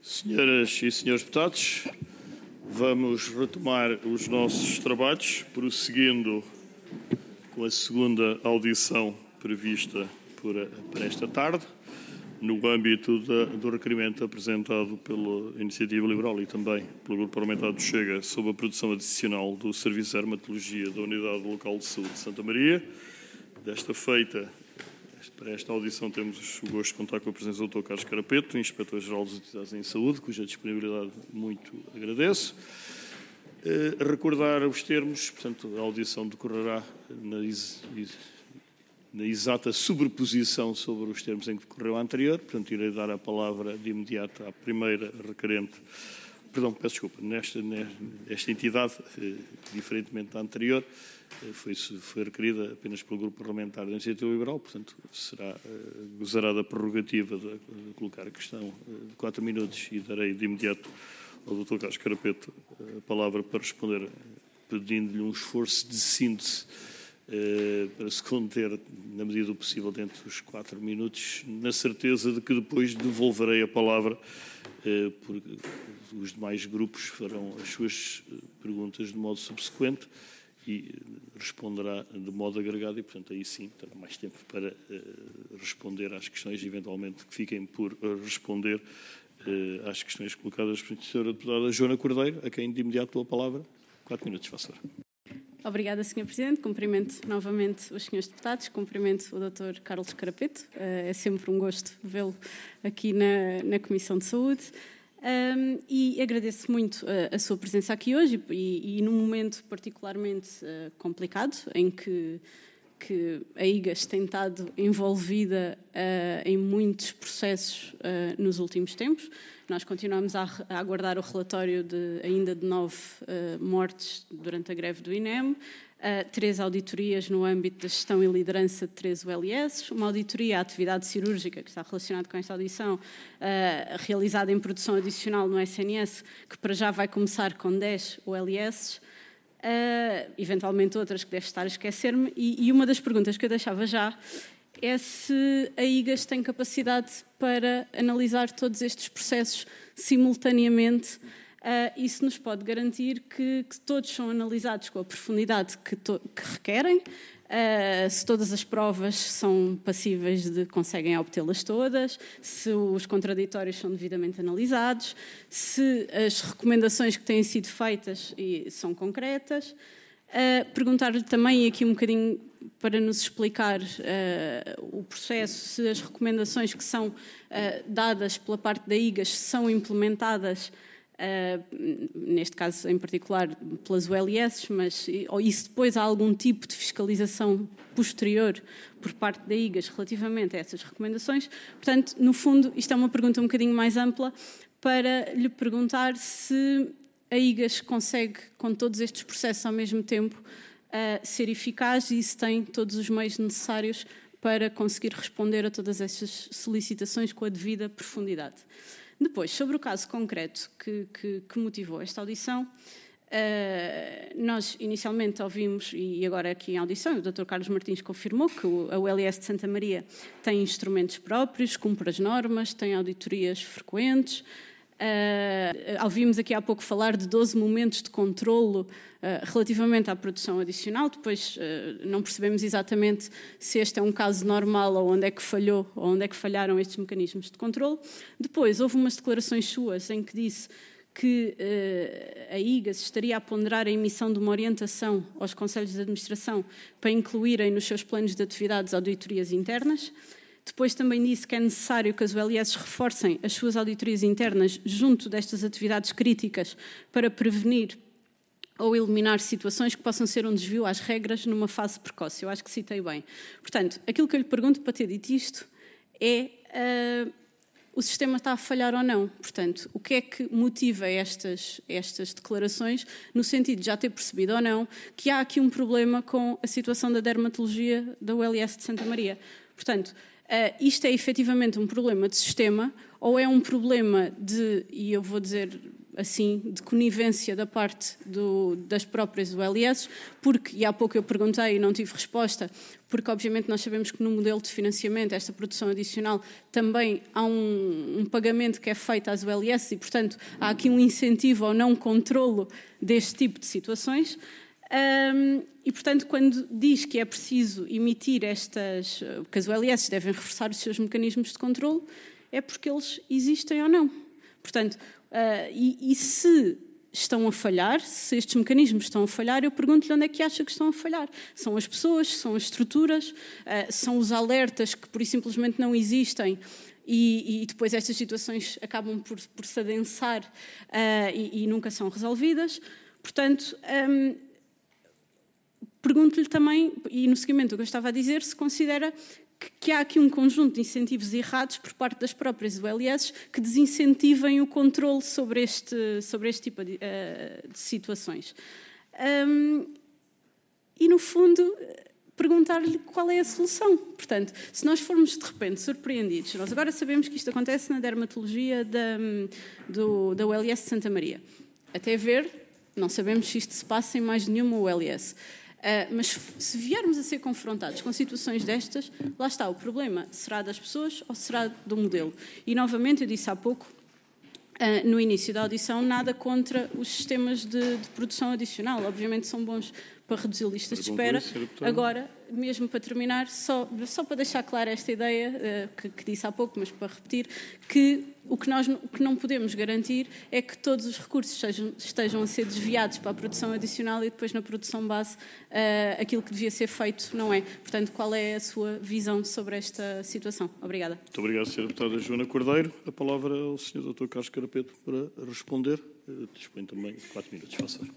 Senhoras e senhores deputados, vamos retomar os nossos trabalhos, prosseguindo com a segunda audição prevista para esta tarde, no âmbito do requerimento apresentado pela Iniciativa Liberal e também pelo Grupo Parlamentar do Chega sobre a produção adicional do Serviço de Dermatologia da Unidade Local de Saúde de Santa Maria. Desta feita, para esta audição temos o gosto de contar com a presença do Dr. Carlos Carapeto, Inspetor-Geral das Entidades em Saúde, cuja disponibilidade muito agradeço. Recordar os termos, portanto, a audição decorrerá na exata sobreposição sobre os termos em que decorreu a anterior, portanto, irei dar a palavra de imediato à primeira requerente. Perdão, peço desculpa, esta entidade, diferentemente da anterior, foi requerida apenas pelo Grupo Parlamentar da Iniciativa Liberal, portanto, gozará da prerrogativa de colocar a questão de 4 minutos e darei de imediato ao Dr. Carlos Carapeto a palavra para responder, pedindo-lhe um esforço de síntese para se conter, na medida do possível, dentro dos 4 minutos, na certeza de que depois devolverei a palavra, porque os demais grupos farão as suas perguntas de modo subsequente e responderá de modo agregado e, portanto, aí sim terá mais tempo para responder às questões, eventualmente, que fiquem por responder às questões colocadas pela Sra. Deputada Joana Cordeiro, a quem de imediato dou a palavra. 4 minutos, faça favor. Obrigada, Sr. Presidente. Cumprimento novamente os senhores deputados, cumprimento o Dr. Carlos Carapeto. É sempre um gosto vê-lo aqui na Comissão de Saúde. E agradeço muito a sua presença aqui hoje e num momento particularmente complicado, em que a IGAS tem estado envolvida em muitos processos nos últimos tempos. Nós continuamos a aguardar o relatório ainda de 9 mortes durante a greve do INEM, 3 auditorias no âmbito da gestão e liderança de 13 ULS, uma auditoria à atividade cirúrgica, que está relacionada com esta audição, realizada em produção adicional no SNS, que para já vai começar com 10 ULS, eventualmente outras que deve estar a esquecer-me, e uma das perguntas que eu deixava já é se a IGAS tem capacidade para analisar todos estes processos simultaneamente e se nos pode garantir que todos são analisados com a profundidade que requerem, se todas as provas são passíveis de conseguem obtê-las todas, se os contraditórios são devidamente analisados, se as recomendações que têm sido feitas são concretas. Perguntar-lhe também aqui um bocadinho para nos explicar o processo, se as recomendações que são dadas pela parte da IGAS são implementadas, neste caso em particular pelas ULS, mas e se depois há algum tipo de fiscalização posterior por parte da IGAS relativamente a essas recomendações. Portanto, no fundo, isto é uma pergunta um bocadinho mais ampla para lhe perguntar se a IGAS consegue, com todos estes processos ao mesmo tempo, ser eficaz e se tem todos os meios necessários para conseguir responder a todas estas solicitações com a devida profundidade. Depois, sobre o caso concreto que motivou esta audição, nós inicialmente ouvimos, e agora aqui em audição, o Dr. Carlos Martins confirmou que a ULS de Santa Maria tem instrumentos próprios, cumpre as normas, tem auditorias frequentes. Ouvimos aqui há pouco falar de 12 momentos de controlo relativamente à produção adicional, depois não percebemos exatamente se este é um caso normal ou onde é que falhou, ou onde é que falharam estes mecanismos de controlo. Depois houve umas declarações suas em que disse que a IGAS estaria a ponderar a emissão de uma orientação aos conselhos de administração para incluírem nos seus planos de atividades auditorias internas. Depois também disse que é necessário que as ULS reforcem as suas auditorias internas junto destas atividades críticas para prevenir ou eliminar situações que possam ser um desvio às regras numa fase precoce. Eu acho que citei bem. Portanto, aquilo que eu lhe pergunto para ter dito isto é o sistema está a falhar ou não. Portanto, o que é que motiva estas declarações no sentido de já ter percebido ou não que há aqui um problema com a situação da dermatologia da ULS de Santa Maria. Portanto, isto é efetivamente um problema de sistema ou é um problema de, e eu vou dizer assim, de conivência da parte das próprias ULS, porque, e há pouco eu perguntei e não tive resposta, porque obviamente nós sabemos que no modelo de financiamento, esta produção adicional, também há um pagamento que é feito às ULS e, portanto, há aqui um incentivo ao não controlo deste tipo de situações. E, portanto, quando diz que é preciso emitir que as ULS devem reforçar os seus mecanismos de controlo, é porque eles existem ou não. Portanto, e se estão a falhar, se estes mecanismos estão a falhar, eu pergunto-lhe onde é que acha que estão a falhar. São as pessoas, são as estruturas, são os alertas que, por simplesmente, não existem. E depois estas situações acabam por se adensar e nunca são resolvidas. Portanto, pergunto-lhe também, e no seguimento do que eu estava a dizer, se considera que há aqui um conjunto de incentivos errados por parte das próprias ULS que desincentivem o controle sobre este tipo de situações. E, no fundo, perguntar-lhe qual é a solução. Portanto, se nós formos, de repente, surpreendidos, nós agora sabemos que isto acontece na dermatologia da ULS de Santa Maria. Até ver, não sabemos se isto se passa em mais nenhuma ULS. Mas se viermos a ser confrontados com situações destas, lá está, o problema será das pessoas ou será do modelo? E, novamente, eu disse há pouco, no início da audição, nada contra os sistemas de produção adicional. Obviamente são bons para reduzir listas de espera. Agora, mesmo para terminar, só para deixar clara esta ideia que disse há pouco, mas para repetir, que o que não podemos garantir é que todos os recursos estejam a ser desviados para a produção adicional e depois na produção base aquilo que devia ser feito não é. Portanto, qual é a sua visão sobre esta situação? Obrigada. Muito obrigado, Sra. Deputada Joana Cordeiro. A palavra ao Sr. Dr. Carlos Carapeto para responder. Dispõe também 4 minutos, faça favor.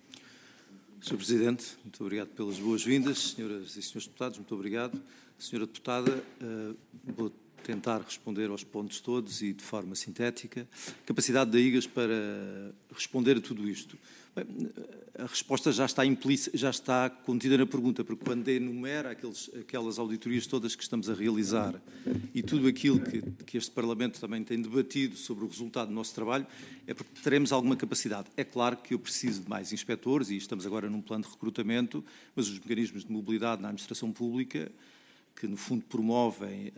Sr. Presidente, muito obrigado pelas boas-vindas. Senhoras e senhores deputados, muito obrigado. Senhora Deputada, vou tentar responder aos pontos todos e de forma sintética. Capacidade da IGAS para responder a tudo isto. Bem, a resposta já está contida na pergunta, porque quando enumera aquelas auditorias todas que estamos a realizar e tudo aquilo que este Parlamento também tem debatido sobre o resultado do nosso trabalho, é porque teremos alguma capacidade. É claro que eu preciso de mais inspectores e estamos agora num plano de recrutamento, mas os mecanismos de mobilidade na administração pública, que no fundo promovem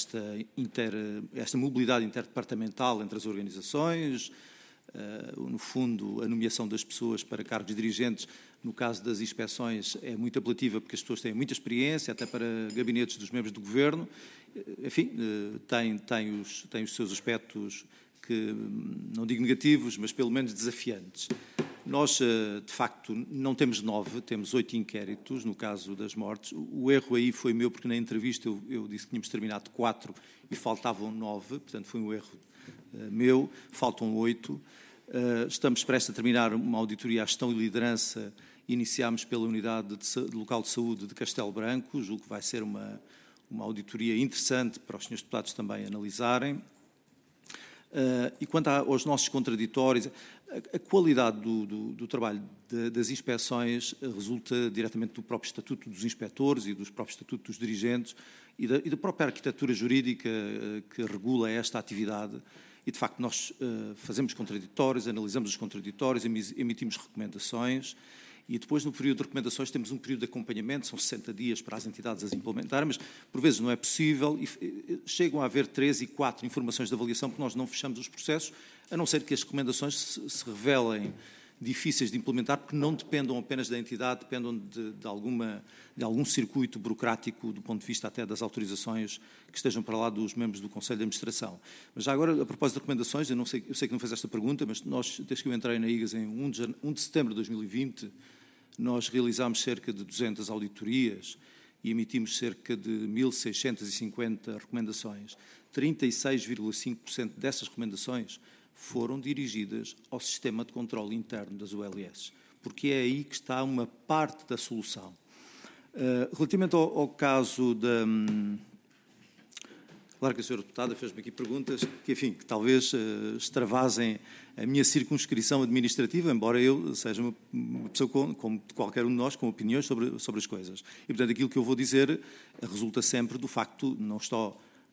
esta mobilidade interdepartamental entre as organizações, no fundo, a nomeação das pessoas para cargos dirigentes, no caso das inspeções, é muito apelativa porque as pessoas têm muita experiência, até para gabinetes dos membros do Governo. Enfim, tem os seus aspectos que, não digo negativos, mas pelo menos desafiantes. Nós, de facto, não temos 9, temos 8 inquéritos, no caso das mortes. O erro aí foi meu, porque na entrevista eu disse que tínhamos terminado 4 e faltavam 9, portanto foi um erro meu, faltam 8. Estamos prestes a terminar uma auditoria à gestão e liderança. Iniciámos pela Unidade Local de Saúde de Castelo Branco, julgo que vai ser uma auditoria interessante para os senhores deputados também analisarem. E quanto aos nossos contraditórios, a qualidade do trabalho das inspeções resulta diretamente do próprio Estatuto dos Inspectores e do próprio Estatuto dos Dirigentes e da própria arquitetura jurídica que regula esta atividade. E, de facto, nós fazemos contraditórios, analisamos os contraditórios, emitimos recomendações e depois, no período de recomendações, temos um período de acompanhamento, são 60 dias para as entidades as implementarem, mas, por vezes, não é possível e chegam a haver 3 e 4 informações de avaliação porque nós não fechamos os processos, a não ser que as recomendações se revelem difíceis de implementar, porque não dependam apenas da entidade, dependam de algum circuito burocrático do ponto de vista até das autorizações que estejam para lá dos membros do Conselho de Administração. Mas já agora, a propósito de recomendações, eu sei que não fez esta pergunta, mas nós, desde que eu entrei na IGAS em 1 de setembro de 2020, nós realizámos cerca de 200 auditorias e emitimos cerca de 1.650 recomendações. 36,5% dessas recomendações foram dirigidas ao sistema de controle interno das ULS, porque é aí que está uma parte da solução. Relativamente ao caso da... Claro que a senhora deputada fez-me aqui perguntas que, enfim, que talvez extravasem a minha circunscrição administrativa, embora eu seja uma pessoa, como qualquer um de nós, com opiniões sobre as coisas. E, portanto, aquilo que eu vou dizer resulta sempre do facto, não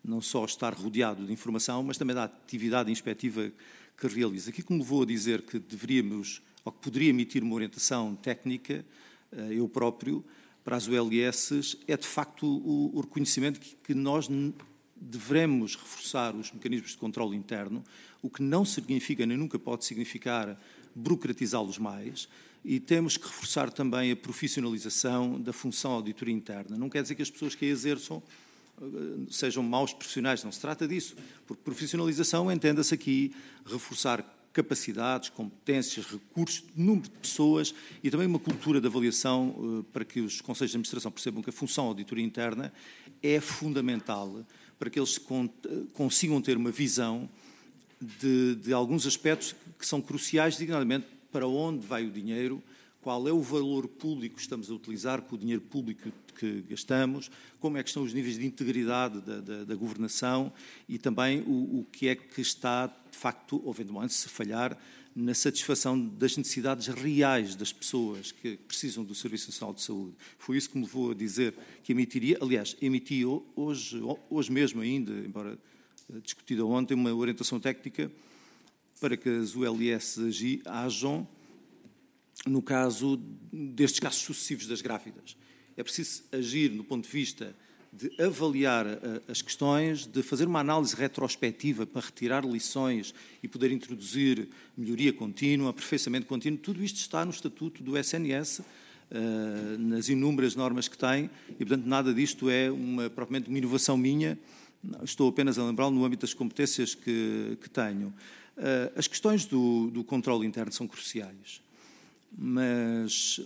não só estar rodeado de informação, mas também da atividade inspectiva que realiza. Aqui que me levou a dizer que deveríamos, ou que poderia emitir uma orientação técnica, eu próprio, para as ULS, é de facto o reconhecimento que nós devemos reforçar os mecanismos de controle interno, o que não significa, nem nunca pode significar, burocratizá-los mais, e temos que reforçar também a profissionalização da função de auditoria interna. Não quer dizer que as pessoas que a exerçam sejam maus profissionais, não se trata disso, porque profissionalização entenda-se aqui reforçar capacidades, competências, recursos, número de pessoas e também uma cultura de avaliação para que os conselhos de administração percebam que a função de auditoria interna é fundamental para que eles consigam ter uma visão de alguns aspectos que são cruciais, designadamente para onde vai o dinheiro, qual é o valor público que estamos a utilizar com o dinheiro público que gastamos, como é que estão os níveis de integridade da governação e também o que é que está, de facto, havendo antes se falhar, na satisfação das necessidades reais das pessoas que precisam do Serviço Nacional de Saúde. Foi isso que me levou a dizer que emitiria, aliás, emiti hoje mesmo ainda, embora discutida ontem, uma orientação técnica para que as ULS ajam no caso destes casos sucessivos das grávidas. É preciso agir no ponto de vista de avaliar as questões, de fazer uma análise retrospectiva para retirar lições e poder introduzir melhoria contínua, aperfeiçoamento contínuo. Tudo isto está no Estatuto do SNS, nas inúmeras normas que tem, e, portanto, nada disto é propriamente uma inovação minha. Estou apenas a lembrá-lo no âmbito das competências que tenho. As questões do controle interno são cruciais, mas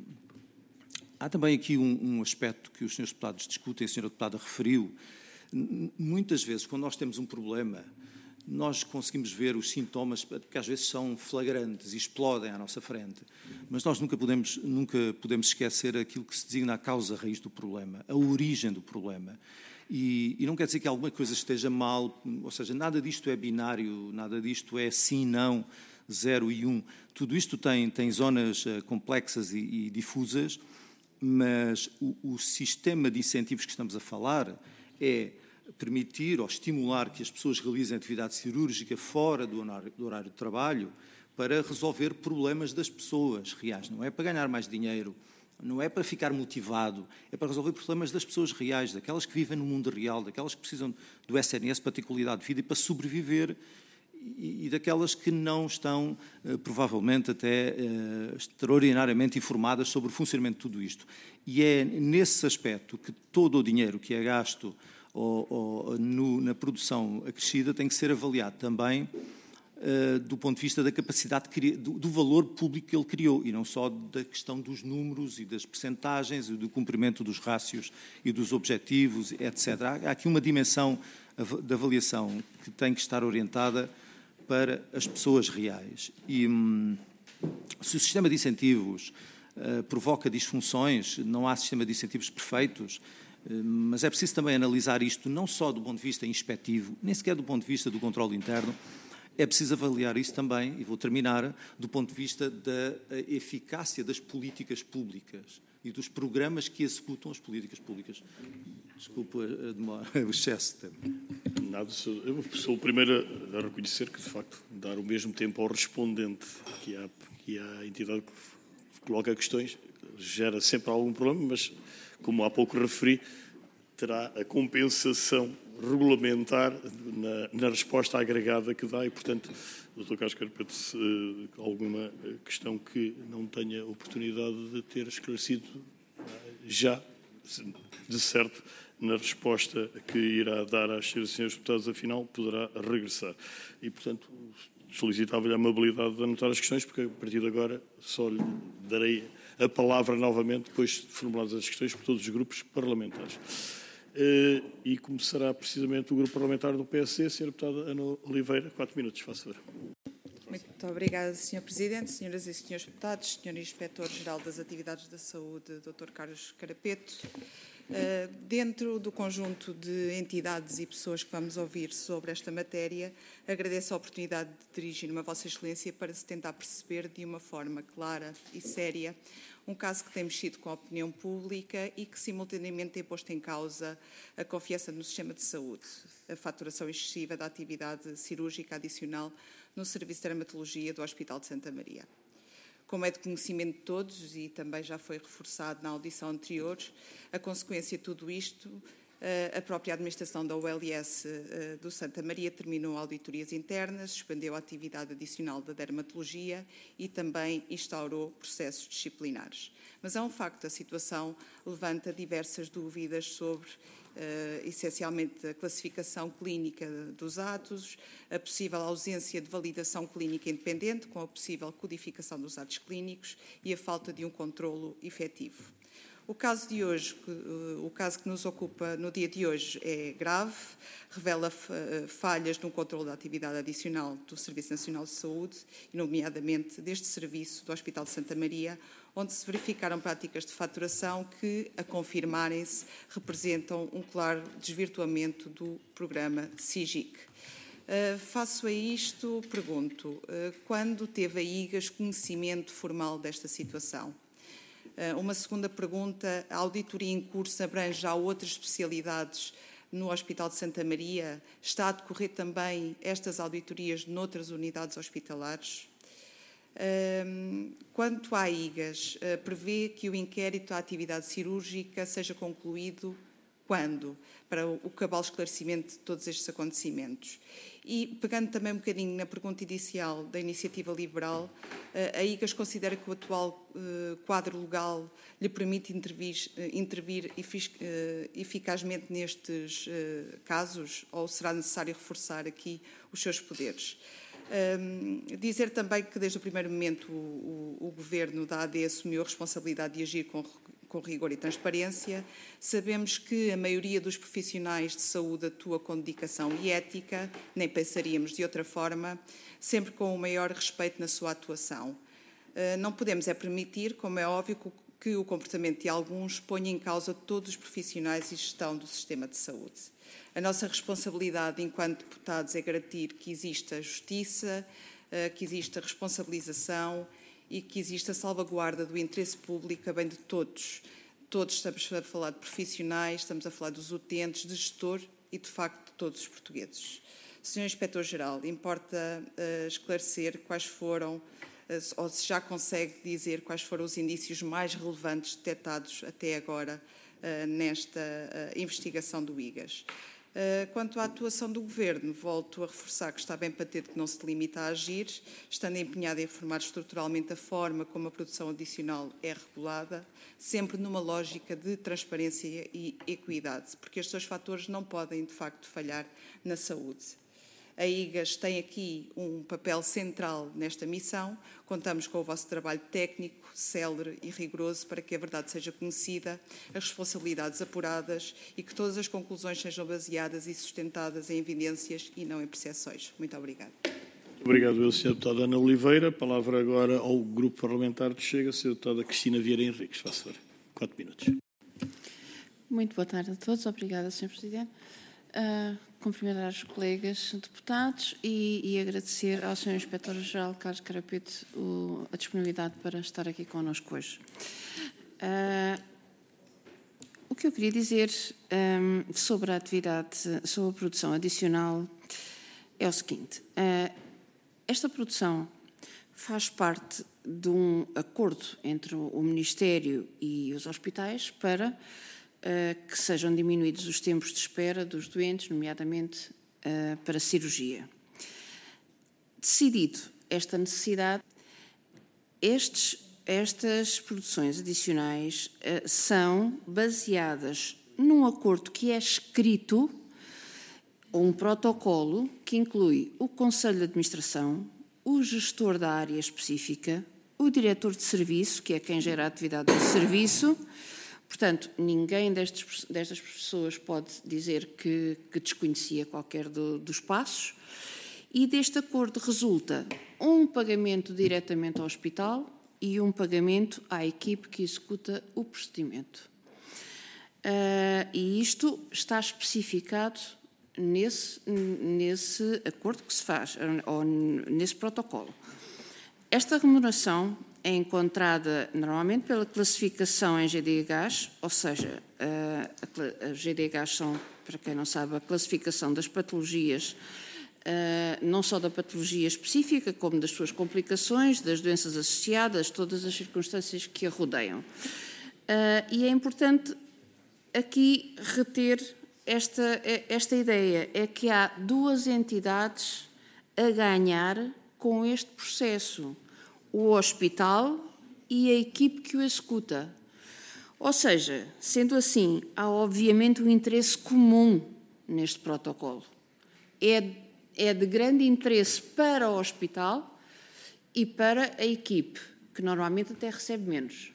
há também aqui um aspecto que os senhores deputados discutem, a senhora deputada referiu. Muitas vezes, quando nós temos um problema, nós conseguimos ver os sintomas, que às vezes são flagrantes e explodem à nossa frente, mas nós nunca podemos esquecer aquilo que se designa a causa raiz do problema, a origem do problema. E não quer dizer que alguma coisa esteja mal, ou seja, nada disto é binário, nada disto é sim, não, 0 e 1. Tudo isto tem zonas complexas e difusas, mas o sistema de incentivos que estamos a falar é permitir ou estimular que as pessoas realizem atividade cirúrgica fora do horário de trabalho para resolver problemas das pessoas reais. Não é para ganhar mais dinheiro, não é para ficar motivado, é para resolver problemas das pessoas reais, daquelas que vivem no mundo real, daquelas que precisam do SNS para ter qualidade de vida e para sobreviver, e daquelas que não estão, provavelmente, até extraordinariamente informadas sobre o funcionamento de tudo isto. E é nesse aspecto que todo o dinheiro que é gasto na produção acrescida tem que ser avaliado também do ponto de vista da capacidade, do valor público que ele criou, e não só da questão dos números e das percentagens e do cumprimento dos rácios e dos objetivos, etc. Há aqui uma dimensão de avaliação que tem que estar orientada para as pessoas reais. E se o sistema de incentivos provoca disfunções, não há sistema de incentivos perfeitos, mas é preciso também analisar isto não só do ponto de vista inspectivo, nem sequer do ponto de vista do controle interno. É preciso avaliar isso também, e vou terminar, do ponto de vista da eficácia das políticas públicas e dos programas que executam as políticas públicas. Desculpa o excesso de tempo. Nada, eu sou o primeiro a reconhecer que, de facto, dar o mesmo tempo ao respondente que à entidade que coloca questões gera sempre algum problema, mas, como há pouco referi, terá a compensação regulamentar na resposta agregada que dá e, portanto, Dr. Carlos Carapeto, alguma questão que não tenha oportunidade de ter esclarecido já, de certo, na resposta que irá dar às senhoras deputadas, afinal, poderá regressar. E, portanto, solicitava-lhe a amabilidade de anotar as questões, porque a partir de agora só lhe darei a palavra novamente, depois de formuladas as questões por todos os grupos parlamentares. E começará precisamente o grupo parlamentar do PSD, a senhora deputada Ana Oliveira. 4 minutos, faça favor. Muito obrigada, Sr. Presidente, senhoras e senhores deputados, Sr. Inspetor-Geral das Atividades da Saúde, Dr. Carlos Carapeto, Dentro do conjunto de entidades e pessoas que vamos ouvir sobre esta matéria, agradeço a oportunidade de dirigir-me a Vossa Excelência para se tentar perceber de uma forma clara e séria um caso que tem mexido com a opinião pública e que simultaneamente tem posto em causa a confiança no sistema de saúde, a faturação excessiva da atividade cirúrgica adicional no Serviço de Dermatologia do Hospital de Santa Maria. Como é de conhecimento de todos, e também já foi reforçado na audição anterior, a consequência de tudo isto, a própria administração da OLS do Santa Maria terminou auditorias internas, suspendeu a atividade adicional da dermatologia e também instaurou processos disciplinares. Mas é um facto, a situação levanta diversas dúvidas sobre essencialmente a classificação clínica dos atos, a possível ausência de validação clínica independente, com a possível codificação dos atos clínicos e a falta de um controlo efetivo. O caso de hoje, o caso que nos ocupa no dia de hoje é grave, revela falhas no controle da atividade adicional do Serviço Nacional de Saúde, e nomeadamente deste serviço do Hospital de Santa Maria, onde se verificaram práticas de faturação que, a confirmarem-se, representam um claro desvirtuamento do programa SIGIC. Faço a isto, pergunto, quando teve a IGAS conhecimento formal desta situação? Uma segunda pergunta, a auditoria em curso abrange já outras especialidades no Hospital de Santa Maria? Está a decorrer também estas auditorias noutras unidades hospitalares? Quanto à IGAS, prevê que o inquérito à atividade cirúrgica seja concluído quando? Para o cabal esclarecimento de todos estes acontecimentos. E, pegando também um bocadinho na pergunta inicial da Iniciativa Liberal, a IGAS considera que o atual quadro legal lhe permite intervir eficazmente nestes casos, ou será necessário reforçar aqui os seus poderes? Dizer também que desde o primeiro momento o Governo da AD assumiu a responsabilidade de agir com rigor e transparência. Sabemos que a maioria dos profissionais de saúde atua com dedicação e ética, nem pensaríamos de outra forma, sempre com o maior respeito na sua atuação. Não podemos permitir, como é óbvio, que o comportamento de alguns ponha em causa todos os profissionais e gestão do sistema de saúde. A nossa responsabilidade enquanto deputados é garantir que exista justiça, que exista responsabilização e que exista salvaguarda do interesse público a bem de todos. Todos estamos a falar de profissionais, estamos a falar dos utentes, de gestor e, de facto, de todos os portugueses. Sr. Inspetor-Geral, importa esclarecer quais foram, ou se já consegue dizer quais foram os indícios mais relevantes detectados até agora nesta investigação do IGAS. Quanto à atuação do Governo, volto a reforçar que está bem patente que não se limita a agir, estando empenhado em reformar estruturalmente a forma como a produção adicional é regulada, sempre numa lógica de transparência e equidade, porque estes dois fatores não podem, de facto, falhar na saúde. A IGAS tem aqui um papel central nesta missão. Contamos com o vosso trabalho técnico, célere e rigoroso para que a verdade seja conhecida, as responsabilidades apuradas e que todas as conclusões sejam baseadas e sustentadas em evidências e não em percepções. Muito obrigada. Obrigado, Sr. Deputada Ana Oliveira. A palavra agora ao Grupo Parlamentar de Chega, Sra. Deputada Cristina Vieira Henriques. Faço favor. 4 minutos. Muito boa tarde a todos. Obrigada, Sr. Presidente. Cumprimentar os colegas deputados e agradecer ao Sr. Inspetor-Geral Carlos Carapeto a disponibilidade para estar aqui connosco hoje. O que eu queria dizer sobre a atividade, sobre a produção adicional é o seguinte. Esta produção faz parte de um acordo entre o Ministério e os hospitais para que sejam diminuídos os tempos de espera dos doentes, nomeadamente para cirurgia. Decidido esta necessidade, estas produções adicionais são baseadas num acordo que é escrito, um protocolo que inclui o Conselho de Administração, o gestor da área específica, o diretor de serviço, que é quem gera a atividade do serviço. Portanto, ninguém destas pessoas pode dizer que desconhecia qualquer dos passos. E deste acordo resulta um pagamento diretamente ao hospital e um pagamento à equipe que executa o procedimento. E isto está especificado nesse acordo que se faz, ou nesse protocolo. Esta remuneração é encontrada normalmente pela classificação em GDHs, ou seja, as GDHs são, para quem não sabe, a classificação das patologias, não só da patologia específica, como das suas complicações, das doenças associadas, todas as circunstâncias que a rodeiam. E é importante aqui reter esta ideia, é que há duas entidades a ganhar com este processo, o hospital e a equipe que o executa. Ou seja, sendo assim, há obviamente um interesse comum neste protocolo. É de grande interesse para o hospital e para a equipe, que normalmente até recebe menos.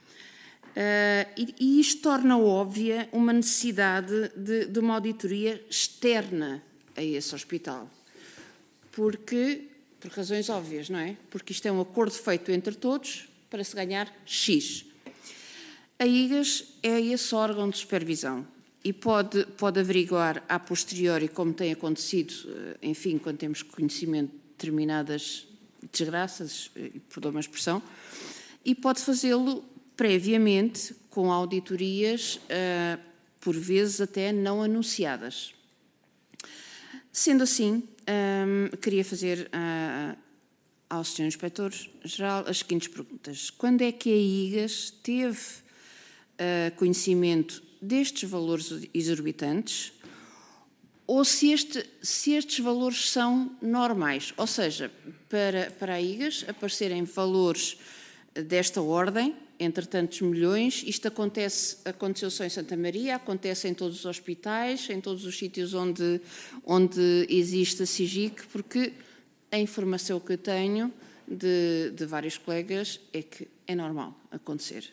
E isto torna óbvia uma necessidade de uma auditoria externa a esse hospital. Por razões óbvias, não é? Porque isto é um acordo feito entre todos para se ganhar X. A IGAS é esse órgão de supervisão e pode averiguar a posteriori, como tem acontecido, enfim, quando temos conhecimento de determinadas desgraças, perdoa-me a expressão, e pode fazê-lo previamente com auditorias, por vezes até não anunciadas. Sendo assim, queria fazer ao Sr. Inspetor-Geral as seguintes perguntas. Quando é que a IGAS teve conhecimento destes valores exorbitantes, ou se estes valores são normais? Ou seja, para a IGAS aparecerem valores desta ordem, entre tantos milhões, isto aconteceu só em Santa Maria, acontece em todos os hospitais, em todos os sítios onde existe a SIGIC, porque a informação que eu tenho de vários colegas é que é normal acontecer.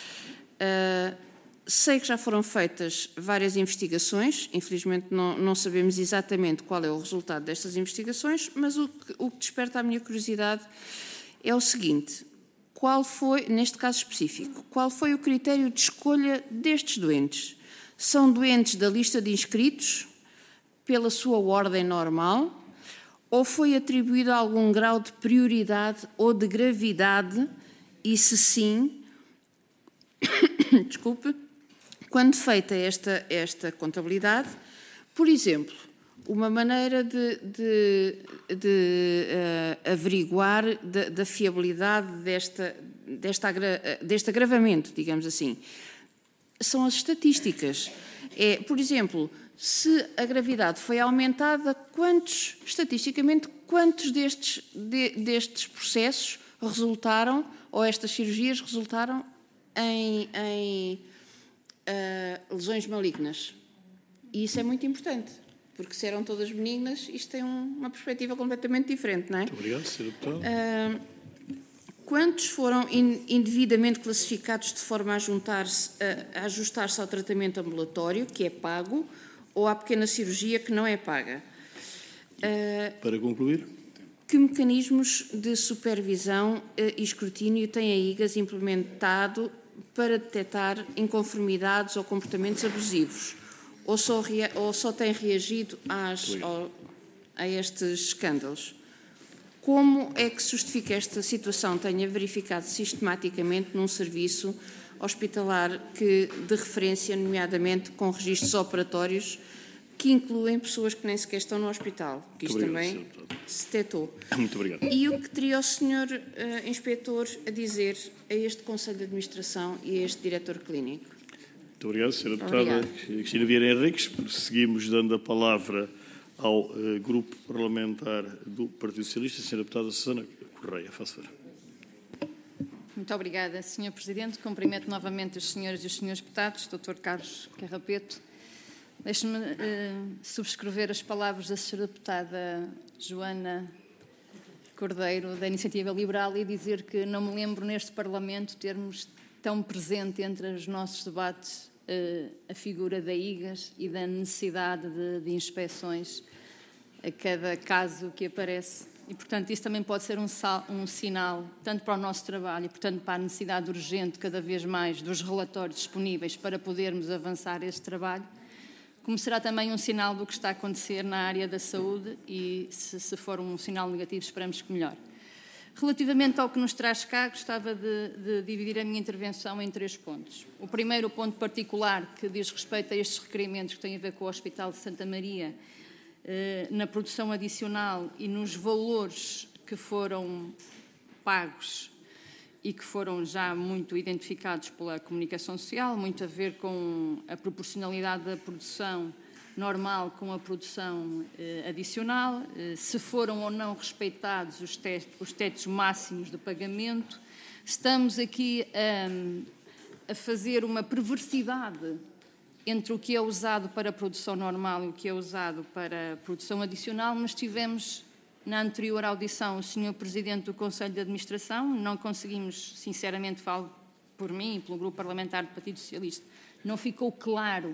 Sei que já foram feitas várias investigações, infelizmente não sabemos exatamente qual é o resultado destas investigações, mas o que desperta a minha curiosidade é o seguinte: qual foi, neste caso específico, qual foi o critério de escolha destes doentes? São doentes da lista de inscritos, pela sua ordem normal, ou foi atribuído algum grau de prioridade ou de gravidade? E se sim, desculpe, quando feita esta contabilidade, por exemplo, uma maneira de averiguar da fiabilidade deste agravamento, digamos assim, são as estatísticas. Por exemplo, se a gravidade foi aumentada, estatisticamente, quantos destes processos resultaram, ou estas cirurgias resultaram em lesões malignas? E isso é muito importante. Porque se eram todas benignas, isto tem uma perspectiva completamente diferente, não é? Muito obrigado, Sr. Deputado. Quantos foram indevidamente classificados de forma a ajustar-se ao tratamento ambulatório, que é pago, ou à pequena cirurgia, que não é paga? Para concluir. Que mecanismos de supervisão e escrutínio tem a IGAS implementado para detectar inconformidades ou comportamentos abusivos? Ou só tem reagido a estes escândalos? Como é que se justifica esta situação tenha verificado sistematicamente num serviço hospitalar de referência, nomeadamente com registros operatórios, que incluem pessoas que nem sequer estão no hospital? Que isto também se detectou. Muito obrigado. E o que teria o Sr. Inspetor a dizer a este Conselho de Administração e a este Diretor Clínico? Muito obrigado, Sra. Deputada Cristina Vieira Henriques. Seguimos dando a palavra ao Grupo Parlamentar do Partido Socialista, Sra. Deputada Susana Correia. Faço favor. Muito obrigada, Sr. Presidente. Cumprimento novamente as senhoras e os senhores deputados, Dr. Carlos Carrapeto. Deixe-me subscrever as palavras da Sra. Deputada Joana Cordeiro, da Iniciativa Liberal, e dizer que não me lembro neste Parlamento termos tão presente entre os nossos debates a figura da IGAS e da necessidade de inspeções a cada caso que aparece e, portanto, isso também pode ser um sinal, tanto para o nosso trabalho e, portanto, para a necessidade urgente, cada vez mais, dos relatórios disponíveis para podermos avançar este trabalho, como será também um sinal do que está a acontecer na área da saúde e, se for um sinal negativo, esperamos que melhore. Relativamente ao que nos traz cá, gostava de dividir a minha intervenção em 3 pontos. O primeiro ponto particular, que diz respeito a estes requerimentos que têm a ver com o Hospital de Santa Maria, na produção adicional e nos valores que foram pagos e que foram já muito identificados pela comunicação social, muito a ver com a proporcionalidade da produção normal com a produção adicional, se foram ou não respeitados os tetos máximos de pagamento. Estamos aqui a fazer uma perversidade entre o que é usado para a produção normal e o que é usado para a produção adicional, mas tivemos na anterior audição o Sr. Presidente do Conselho de Administração, não conseguimos, sinceramente falo por mim e pelo Grupo Parlamentar do Partido Socialista, não ficou claro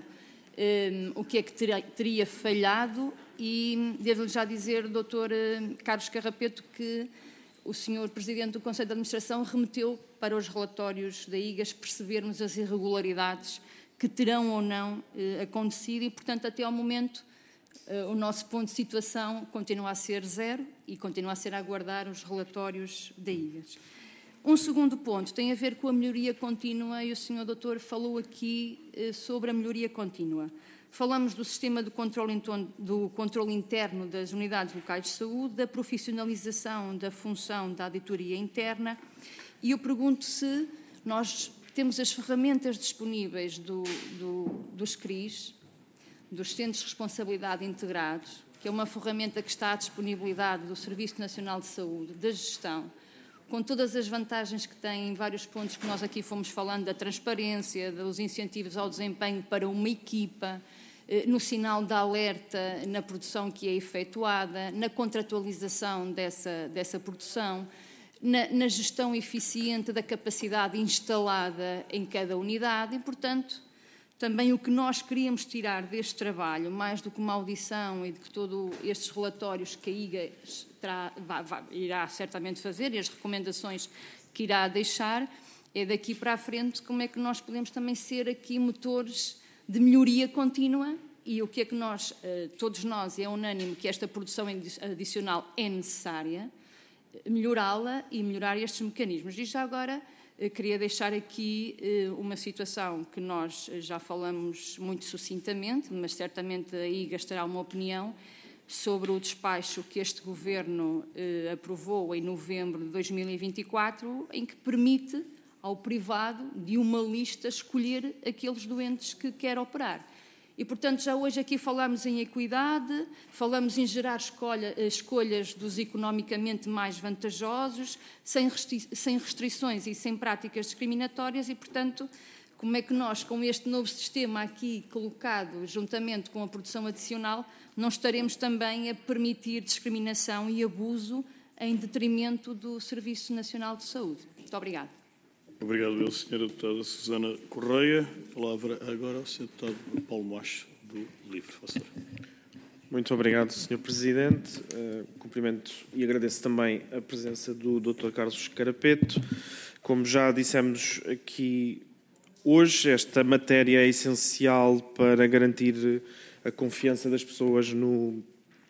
o que é que teria falhado e devo-lhe já dizer, Dr. Carlos Carrapeto, que o Sr. Presidente do Conselho de Administração remeteu para os relatórios da IGAS percebermos as irregularidades que terão ou não acontecido e, portanto, até ao momento, o nosso ponto de situação continua a ser 0 e continua a ser a aguardar os relatórios da IGAS. Um segundo ponto tem a ver com a melhoria contínua e o Sr. Doutor falou aqui sobre a melhoria contínua. Falamos do sistema do controle interno das unidades locais de saúde, da profissionalização da função da auditoria interna e eu pergunto se nós temos as ferramentas disponíveis dos CRIs, dos Centros de Responsabilidade Integrados, que é uma ferramenta que está à disponibilidade do Serviço Nacional de Saúde, da gestão, com todas as vantagens que tem em vários pontos que nós aqui fomos falando, da transparência, dos incentivos ao desempenho para uma equipa, no sinal de alerta na produção que é efetuada, na contratualização dessa produção, na gestão eficiente da capacidade instalada em cada unidade e, portanto, também o que nós queríamos tirar deste trabalho, mais do que uma audição e de que todos estes relatórios que a IGAS irá certamente fazer e as recomendações que irá deixar, é daqui para a frente como é que nós podemos também ser aqui motores de melhoria contínua e o que é que nós, todos nós, é unânime que esta produção adicional é necessária, melhorá-la e melhorar estes mecanismos. E já agora queria deixar aqui uma situação que nós já falamos muito sucintamente, mas certamente a IGAS terá uma opinião sobre o despacho que este Governo aprovou em novembro de 2024, em que permite ao privado de uma lista escolher aqueles doentes que quer operar. E, portanto, já hoje aqui falamos em equidade, falamos em gerar escolhas dos economicamente mais vantajosos, sem restrições e sem práticas discriminatórias e, portanto, como é que nós, com este novo sistema aqui colocado juntamente com a produção adicional, não estaremos também a permitir discriminação e abuso em detrimento do Serviço Nacional de Saúde? Muito obrigada. Obrigado, Sra. Deputada Susana Correia. A palavra agora ao Sr. Deputado Paulo Macho, do LIVRE. Muito obrigado, Sr. Presidente. Cumprimento e agradeço também a presença do Dr. Carlos Carapeto. Como já dissemos aqui hoje, esta matéria é essencial para garantir a confiança das pessoas no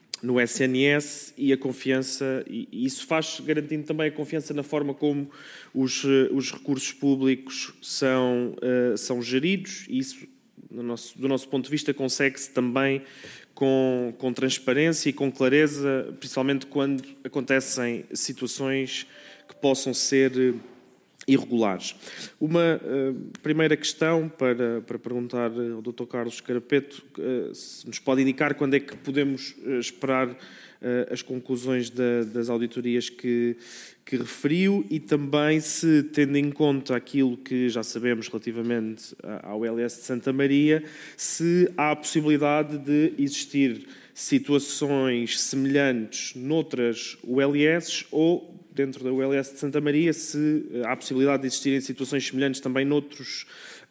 SNS e a confiança, e isso faz garantindo também a confiança na forma como os recursos públicos são geridos, e isso, do nosso ponto de vista, consegue-se também com transparência e com clareza, principalmente quando acontecem situações que possam ser irregulares. Uma primeira questão para perguntar ao Dr. Carlos Carapeto, se nos pode indicar quando é que podemos esperar as conclusões das auditorias que referiu e também se, tendo em conta aquilo que já sabemos relativamente ao LS de Santa Maria, se há a possibilidade de existir situações semelhantes noutras ULS ou dentro da ULS de Santa Maria, se há a possibilidade de existirem situações semelhantes também noutros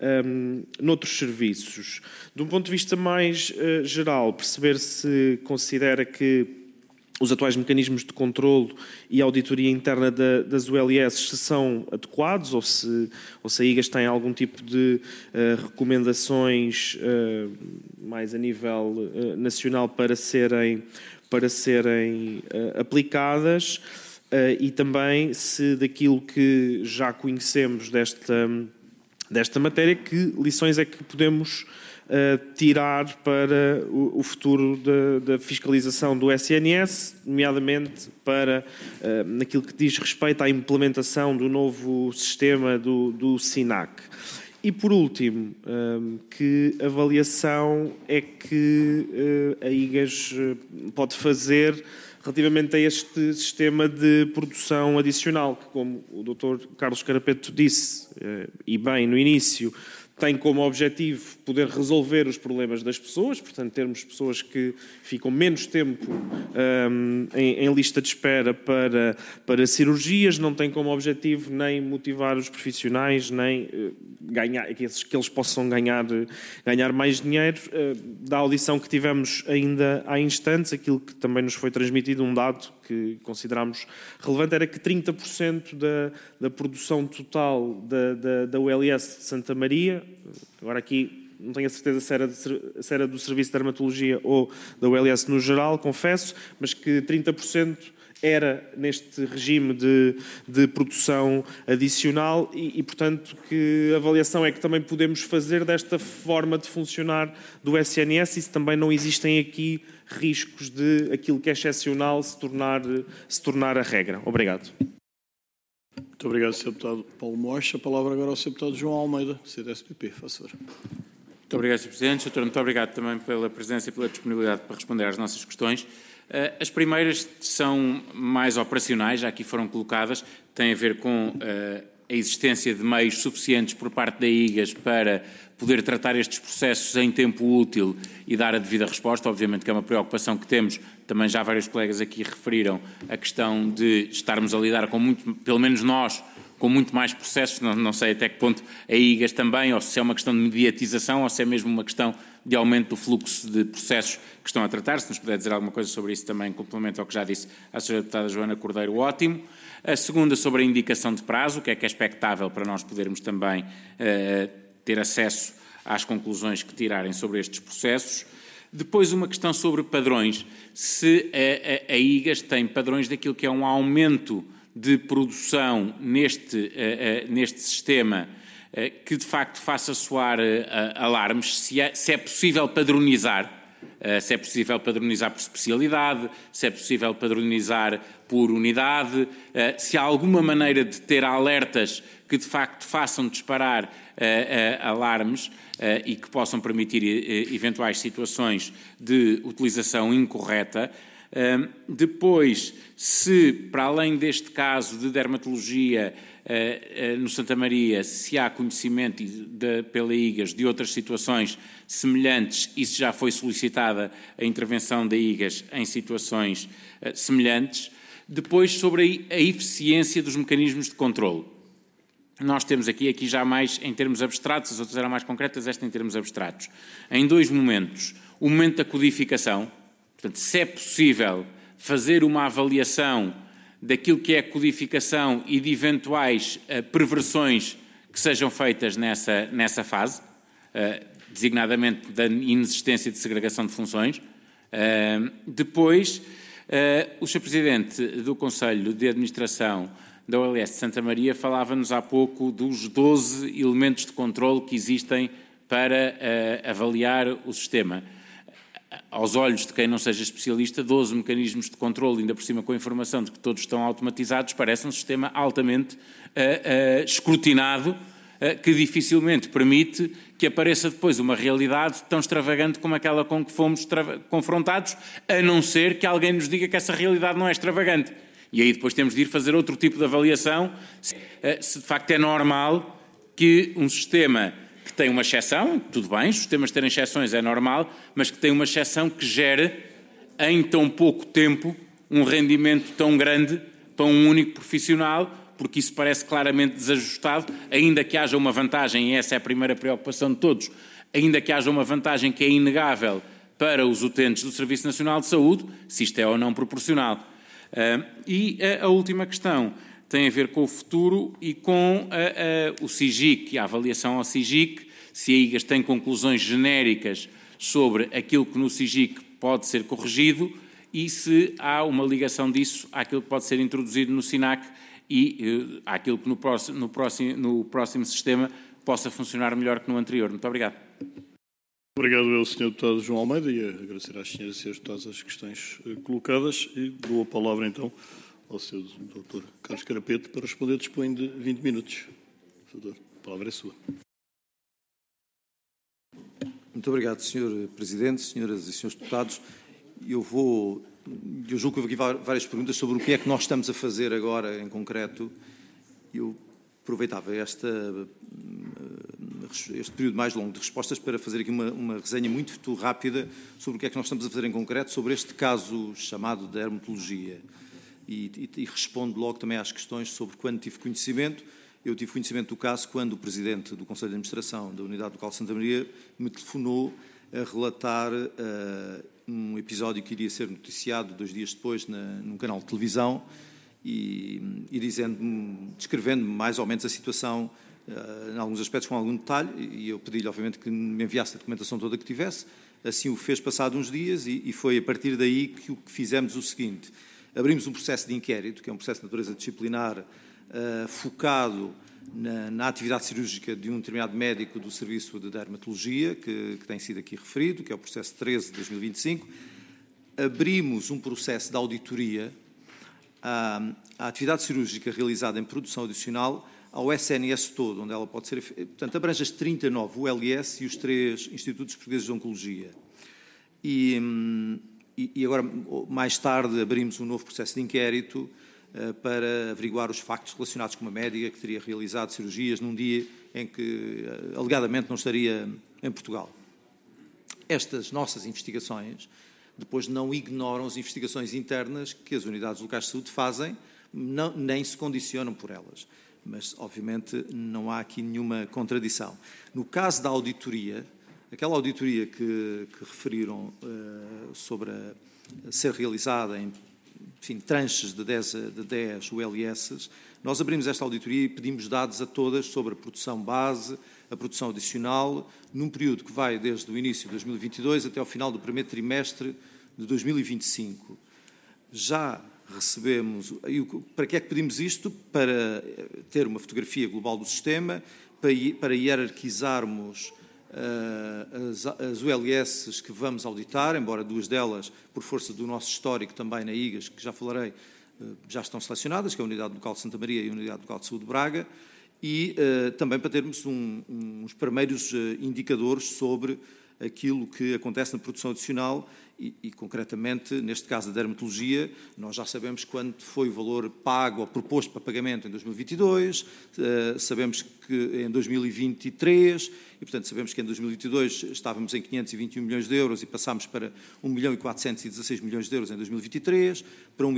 serviços. De um ponto de vista mais geral, perceber se considera que os atuais mecanismos de controlo e auditoria interna das ULS se são adequados ou se a IGAS tem algum tipo de recomendações mais a nível nacional para serem aplicadas, e também se daquilo que já conhecemos desta matéria, que lições é que podemos tirar para o futuro da fiscalização do SNS, nomeadamente para naquilo que diz respeito à implementação do novo sistema do SINAC. E, por último, que avaliação é que a IGAS pode fazer relativamente a este sistema de produção adicional, que, como o Dr. Carlos Carapeto disse, e bem no início, tem como objetivo poder resolver os problemas das pessoas, portanto, termos pessoas que ficam menos tempo em lista de espera para cirurgias, não tem como objetivo nem motivar os profissionais, nem ganhar, que eles possam ganhar mais dinheiro. Da audição que tivemos ainda há instantes, aquilo que também nos foi transmitido, um dado que considerámos relevante, era que 30% da produção total da ULS de Santa Maria, agora aqui não tenho a certeza se era do Serviço de Dermatologia ou da ULS no geral, confesso, mas que 30% era neste regime de produção adicional e, portanto, que avaliação é que também podemos fazer desta forma de funcionar do SNS e se também não existem aqui riscos de aquilo que é excepcional se tornar a regra. Obrigado. Muito obrigado, Sr. Deputado Paulo Mocha. A palavra agora ao Sr. Deputado João Almeida, CDS-PP. Faça favor. Muito obrigado, Sr. Presidente. Doutor, muito obrigado também pela presença e pela disponibilidade para responder às nossas questões. As primeiras são mais operacionais, já aqui foram colocadas, têm a ver com a existência de meios suficientes por parte da IGAS para poder tratar estes processos em tempo útil e dar a devida resposta. Obviamente que é uma preocupação que temos, também já vários colegas aqui referiram a questão de estarmos a lidar com muito, pelo menos nós, com muito mais processos, não sei até que ponto a IGAS também, ou se é uma questão de mediatização, ou se é mesmo uma questão de aumento do fluxo de processos que estão a tratar. Se nos puder dizer alguma coisa sobre isso também, complemento ao que já disse a Sra. Deputada Joana Cordeiro, ótimo. A segunda sobre a indicação de prazo, o que é expectável para nós podermos também ter acesso às conclusões que tirarem sobre estes processos. Depois uma questão sobre padrões, se a IGAS tem padrões daquilo que é um aumento de produção neste sistema que de facto faça soar alarmes, se é possível padronizar, se é possível padronizar por especialidade, se é possível padronizar por unidade, se há alguma maneira de ter alertas que de facto façam disparar alarmes e que possam permitir eventuais situações de utilização incorreta. Depois, se para além deste caso de dermatologia no Santa Maria, se há conhecimento pela IGAS de outras situações semelhantes e se já foi solicitada a intervenção da IGAS em situações semelhantes. Depois, sobre a eficiência dos mecanismos de controle. Nós temos aqui já mais em termos abstratos, as outras eram mais concretas, esta em termos abstratos. Em dois momentos. O momento da codificação, portanto, se é possível fazer uma avaliação daquilo que é a codificação e de eventuais perversões que sejam feitas nessa fase, designadamente da inexistência de segregação de funções. Depois, o Sr. Presidente do Conselho de Administração da OLS de Santa Maria falava-nos há pouco dos 12 elementos de controle que existem para avaliar o sistema. Aos olhos de quem não seja especialista, 12 mecanismos de controle, ainda por cima com a informação de que todos estão automatizados, parece um sistema altamente escrutinado, que dificilmente permite que apareça depois uma realidade tão extravagante como aquela com que fomos confrontados, a não ser que alguém nos diga que essa realidade não é extravagante. E aí depois temos de ir fazer outro tipo de avaliação, se de facto é normal que um sistema que tem uma exceção, tudo bem, os sistemas terem exceções é normal, mas que tem uma exceção que gere em tão pouco tempo um rendimento tão grande para um único profissional, porque isso parece claramente desajustado, ainda que haja uma vantagem, e essa é a primeira preocupação de todos, ainda que haja uma vantagem que é inegável para os utentes do Serviço Nacional de Saúde, se isto é ou não proporcional. E a última questão tem a ver com o futuro e com o SIGIC e a avaliação ao SIGIC, se a IGAS tem conclusões genéricas sobre aquilo que no SIGIC pode ser corrigido e se há uma ligação disso àquilo que pode ser introduzido no SINAC e àquilo que no próximo sistema possa funcionar melhor que no anterior. Muito obrigado. Obrigado ao Sr. Deputado João Almeida e agradecer às senhoras e senhores deputados as questões colocadas e dou a palavra então ao Sr. Dr. Carlos Carapeto para responder. Dispõe de 20 minutos. Doutor, a palavra é sua. Muito obrigado, Sr. Presidente, senhoras e senhores deputados. Eu julgo que houve aqui várias perguntas sobre o que é que nós estamos a fazer agora em concreto. Eu aproveitava este período mais longo de respostas para fazer aqui uma resenha muito rápida sobre o que é que nós estamos a fazer em concreto sobre este caso chamado de dermatologia. E respondo logo também às questões sobre quando tive conhecimento. Eu tive conhecimento do caso quando o Presidente do Conselho de Administração da Unidade Local de Santa Maria me telefonou a relatar um episódio que iria ser noticiado 2 dias depois num canal de televisão e descrevendo-me mais ou menos a situação em alguns aspectos com algum detalhe, e eu pedi-lhe obviamente que me enviasse a documentação toda que tivesse. Assim o fez passado uns dias e foi a partir daí que fizemos o seguinte: abrimos um processo de inquérito, que é um processo de natureza disciplinar focado na atividade cirúrgica de um determinado médico do Serviço de Dermatologia, que tem sido aqui referido, que é o processo 13 de 2025. Abrimos um processo de auditoria à atividade cirúrgica realizada em produção adicional ao SNS todo, onde ela pode ser... Portanto, abrange as 39 ULS e os 3 Institutos Portugueses de Oncologia. E agora, mais tarde, abrimos um novo processo de inquérito para averiguar os factos relacionados com uma médica que teria realizado cirurgias num dia em que, alegadamente, não estaria em Portugal. Estas nossas investigações depois não ignoram as investigações internas que as unidades locais de saúde fazem, nem se condicionam por elas. Mas, obviamente, não há aqui nenhuma contradição. No caso da auditoria, aquela auditoria que referiram sobre ser realizada em tranches de 10 ULS, nós abrimos esta auditoria e pedimos dados a todas sobre a produção base, a produção adicional, num período que vai desde o início de 2022 até ao final do primeiro trimestre de 2025. Já recebemos... Para que é que pedimos isto? Para ter uma fotografia global do sistema, para hierarquizarmos as ULS que vamos auditar, embora 2 delas, por força do nosso histórico também na IGAS, que já falarei, já estão selecionadas, que é a Unidade Local de Santa Maria e a Unidade Local de Saúde de Braga, e também para termos uns primeiros indicadores sobre aquilo que acontece na produção adicional e, concretamente, neste caso da dermatologia, nós já sabemos quanto foi o valor pago ou proposto para pagamento em 2022, sabemos que em 2023, e, portanto, sabemos que em 2022 estávamos em 521 milhões de euros e passámos para 1.416 milhões de euros em 2023, para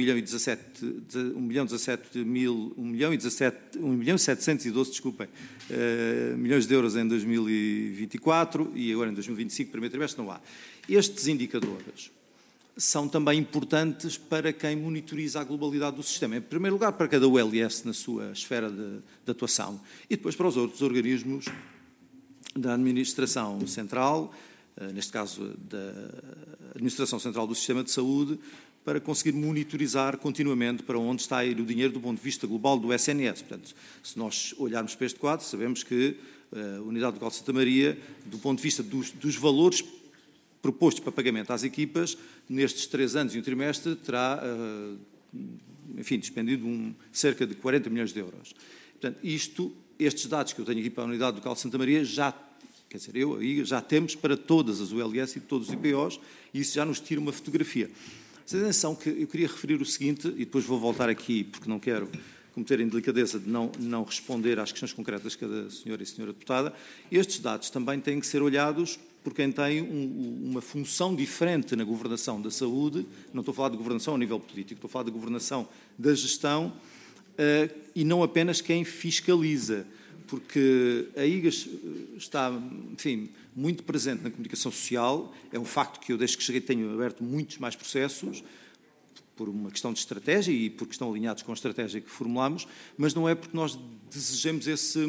1.712 milhões de euros em 2024 e agora em 2025, primeiro trimestre, não há. Estes indicadores são também importantes para quem monitoriza a globalidade do sistema. Em primeiro lugar, para cada ULS na sua esfera de atuação e depois para os outros organismos da Administração Central, neste caso da Administração Central do Sistema de Saúde, para conseguir monitorizar continuamente para onde está a ir o dinheiro do ponto de vista global do SNS. Portanto, se nós olharmos para este quadro, sabemos que a Unidade Local de Santa Maria, do ponto de vista dos valores propostos para pagamento às equipas, nestes 3 anos e um trimestre, terá, despendido cerca de 40 milhões de euros. Portanto, estes dados que eu tenho aqui para a Unidade Local de Santa Maria, já temos para todas as ULS e todos os IPOs, e isso já nos tira uma fotografia. Mas atenção que eu queria referir o seguinte, e depois vou voltar aqui, porque não quero cometer a indelicadeza de não responder às questões concretas de cada senhora e senhora deputada. Estes dados também têm que ser olhados por quem tem uma função diferente na governação da saúde. Não estou a falar de governação a nível político, estou a falar de governação da gestão e não apenas quem fiscaliza. porque a IGAS está, enfim, muito presente na comunicação social. É um facto que eu, desde que cheguei, tenho aberto muitos mais processos, por uma questão de estratégia e porque estão alinhados com a estratégia que formulámos, mas não é porque nós desejemos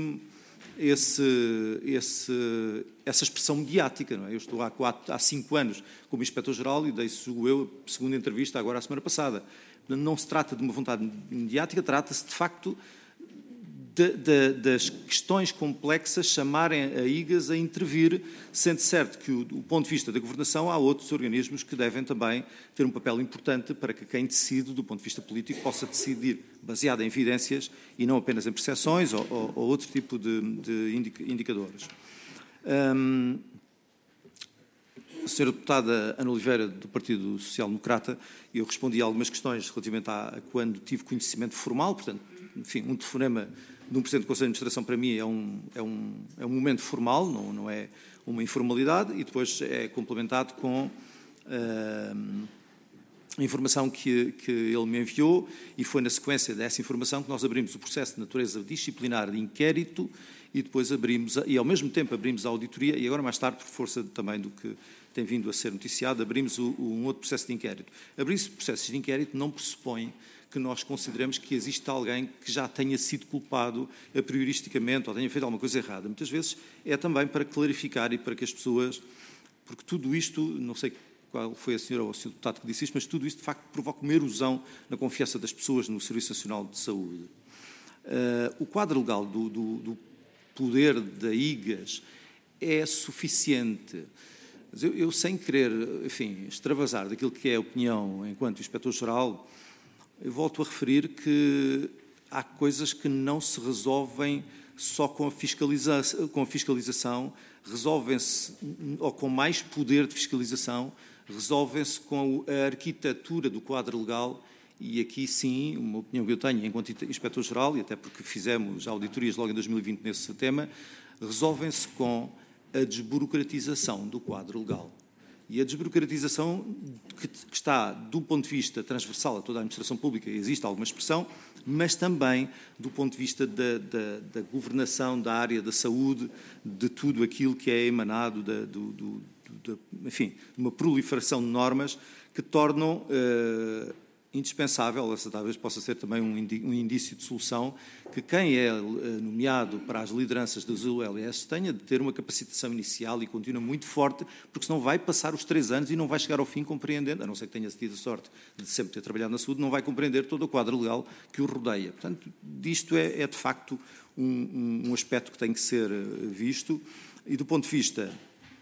essa expressão mediática. Não é? Eu estou há 5 anos como Inspetor-Geral e dei, a segunda entrevista agora a semana passada. Não se trata de uma vontade mediática, trata-se de facto das questões complexas chamarem a IGAS a intervir, sendo certo que, do ponto de vista da governação, há outros organismos que devem também ter um papel importante para que quem decide, do ponto de vista político, possa decidir baseado em evidências e não apenas em percepções ou outro tipo de indicadores. A senhora deputada Ana Oliveira, do Partido Social Democrata, eu respondi a algumas questões relativamente a quando tive conhecimento formal, portanto, enfim, um telefonema de um Presidente do Conselho de Administração para mim é um momento formal, não é uma informalidade, e depois é complementado com a informação que ele me enviou, e foi na sequência dessa informação que nós abrimos o processo de natureza disciplinar de inquérito e depois e ao mesmo tempo abrimos a auditoria, e agora mais tarde, por força também do que tem vindo a ser noticiado, abrimos um outro processo de inquérito. Abrir-se processos de inquérito não pressupõe que nós consideremos que existe alguém que já tenha sido culpado a prioristicamente ou tenha feito alguma coisa errada. Muitas vezes é também para clarificar e para que as pessoas... Porque tudo isto, não sei qual foi a senhora ou o senhor deputado que disse isto, mas tudo isto de facto provoca uma erosão na confiança das pessoas no Serviço Nacional de Saúde. O quadro legal do poder da IGAS é suficiente. Eu sem querer, enfim, extravasar daquilo que é a opinião enquanto Inspetor-Geral, eu volto a referir que há coisas que não se resolvem só com a fiscalização, resolvem-se, ou com mais poder de fiscalização, resolvem-se com a arquitetura do quadro legal, e aqui sim, uma opinião que eu tenho enquanto Inspetor-Geral, e até porque fizemos auditorias logo em 2020 nesse tema, resolvem-se com a desburocratização do quadro legal. E a desburocratização que está, do ponto de vista transversal a toda a administração pública, existe alguma expressão, mas também do ponto de vista da governação da área da saúde, de tudo aquilo que é emanado, enfim, uma proliferação de normas que tornam indispensável, essa talvez possa ser também um indício de solução, que quem é nomeado para as lideranças das ULS tenha de ter uma capacitação inicial e contínua muito forte, porque senão vai passar os 3 anos e não vai chegar ao fim compreendendo, a não ser que tenha tido a sorte de sempre ter trabalhado na saúde, não vai compreender todo o quadro legal que o rodeia. Portanto, disto é de facto um aspecto que tem que ser visto, e do ponto de vista...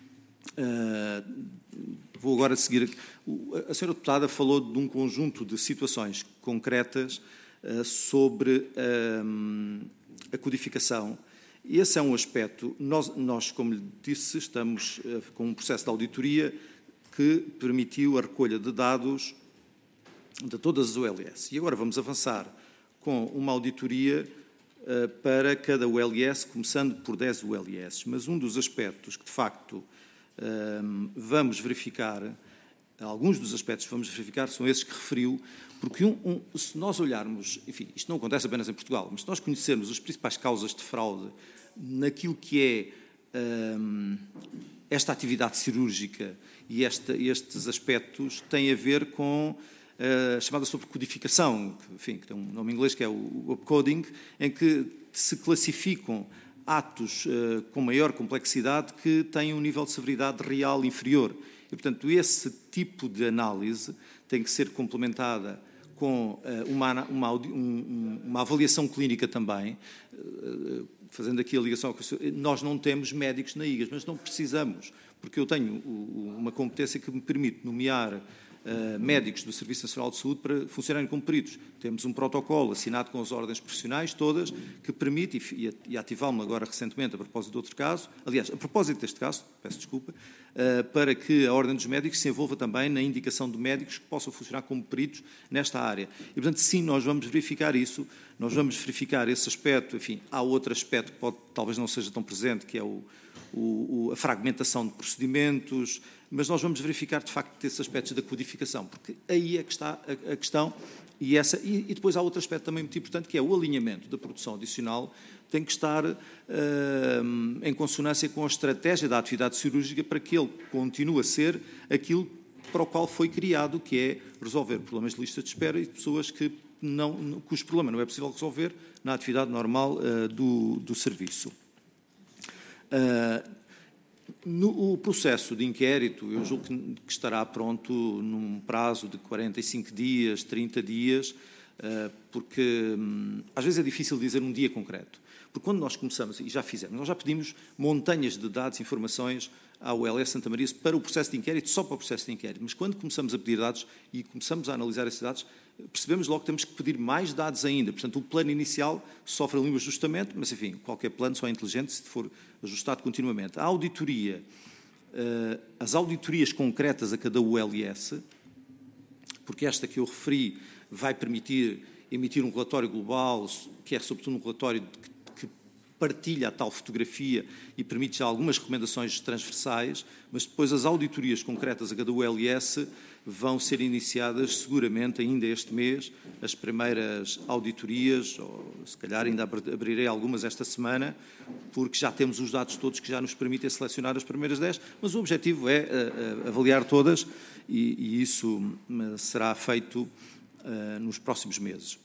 vou agora seguir. A senhora deputada falou de um conjunto de situações concretas sobre a codificação. E esse é um aspecto. Nós, como lhe disse, estamos com um processo de auditoria que permitiu a recolha de dados de todas as ULS. E agora vamos avançar com uma auditoria para cada ULS, começando por 10 ULS. Mas um dos aspectos que, de facto, vamos verificar, alguns dos aspectos que vamos verificar são esses que referiu, porque se nós olharmos, enfim, isto não acontece apenas em Portugal, mas se nós conhecermos as principais causas de fraude naquilo que é esta atividade cirúrgica e estes aspectos têm a ver com a chamada sobrecodificação, que tem um nome em inglês que é o upcoding, em que se classificam atos com maior complexidade que têm um nível de severidade real inferior. E, portanto, esse tipo de análise tem que ser complementada com uma avaliação clínica também, fazendo aqui a ligação com o senhor. Nós não temos médicos na IGAS, mas não precisamos, porque eu tenho uma competência que me permite nomear médicos do Serviço Nacional de Saúde para funcionarem como peritos. Temos um protocolo assinado com as ordens profissionais todas que permite, e ativámos agora recentemente a propósito de outro caso, aliás, a propósito deste caso, peço desculpa, para que a Ordem dos Médicos se envolva também na indicação de médicos que possam funcionar como peritos nesta área. E, portanto, sim, nós vamos verificar isso, nós vamos verificar esse aspecto. Enfim, há outro aspecto que talvez não seja tão presente, que é a fragmentação de procedimentos, mas nós vamos verificar, de facto, esses aspectos da codificação, porque aí é que está a questão, E depois há outro aspecto também muito importante, que é o alinhamento da produção adicional, tem que estar em consonância com a estratégia da atividade cirúrgica para que ele continue a ser aquilo para o qual foi criado, que é resolver problemas de lista de espera e de pessoas cujo problema não é possível resolver na atividade normal do serviço. O processo de inquérito, eu julgo que estará pronto num prazo de 45 dias, 30 dias, porque às vezes é difícil dizer um dia concreto. Porque quando nós começamos, e já fizemos, nós já pedimos montanhas de dados, informações ao ULS Santa Maria para o processo de inquérito, só para o processo de inquérito. Mas quando começamos a pedir dados e começamos a analisar esses dados, percebemos logo que temos que pedir mais dados ainda. Portanto, o plano inicial sofre ali um ajustamento, mas, enfim, qualquer plano só é inteligente se for ajustado continuamente. A auditoria, as auditorias concretas a cada ULS, porque esta que eu referi vai permitir emitir um relatório global, que é, sobretudo, um relatório que partilha a tal fotografia e permite já algumas recomendações transversais, mas depois as auditorias concretas a cada ULS vão ser iniciadas seguramente ainda este mês, as primeiras auditorias, ou se calhar ainda abrirei algumas esta semana, porque já temos os dados todos que já nos permitem selecionar as primeiras 10, mas o objetivo é avaliar todas e isso será feito nos próximos meses.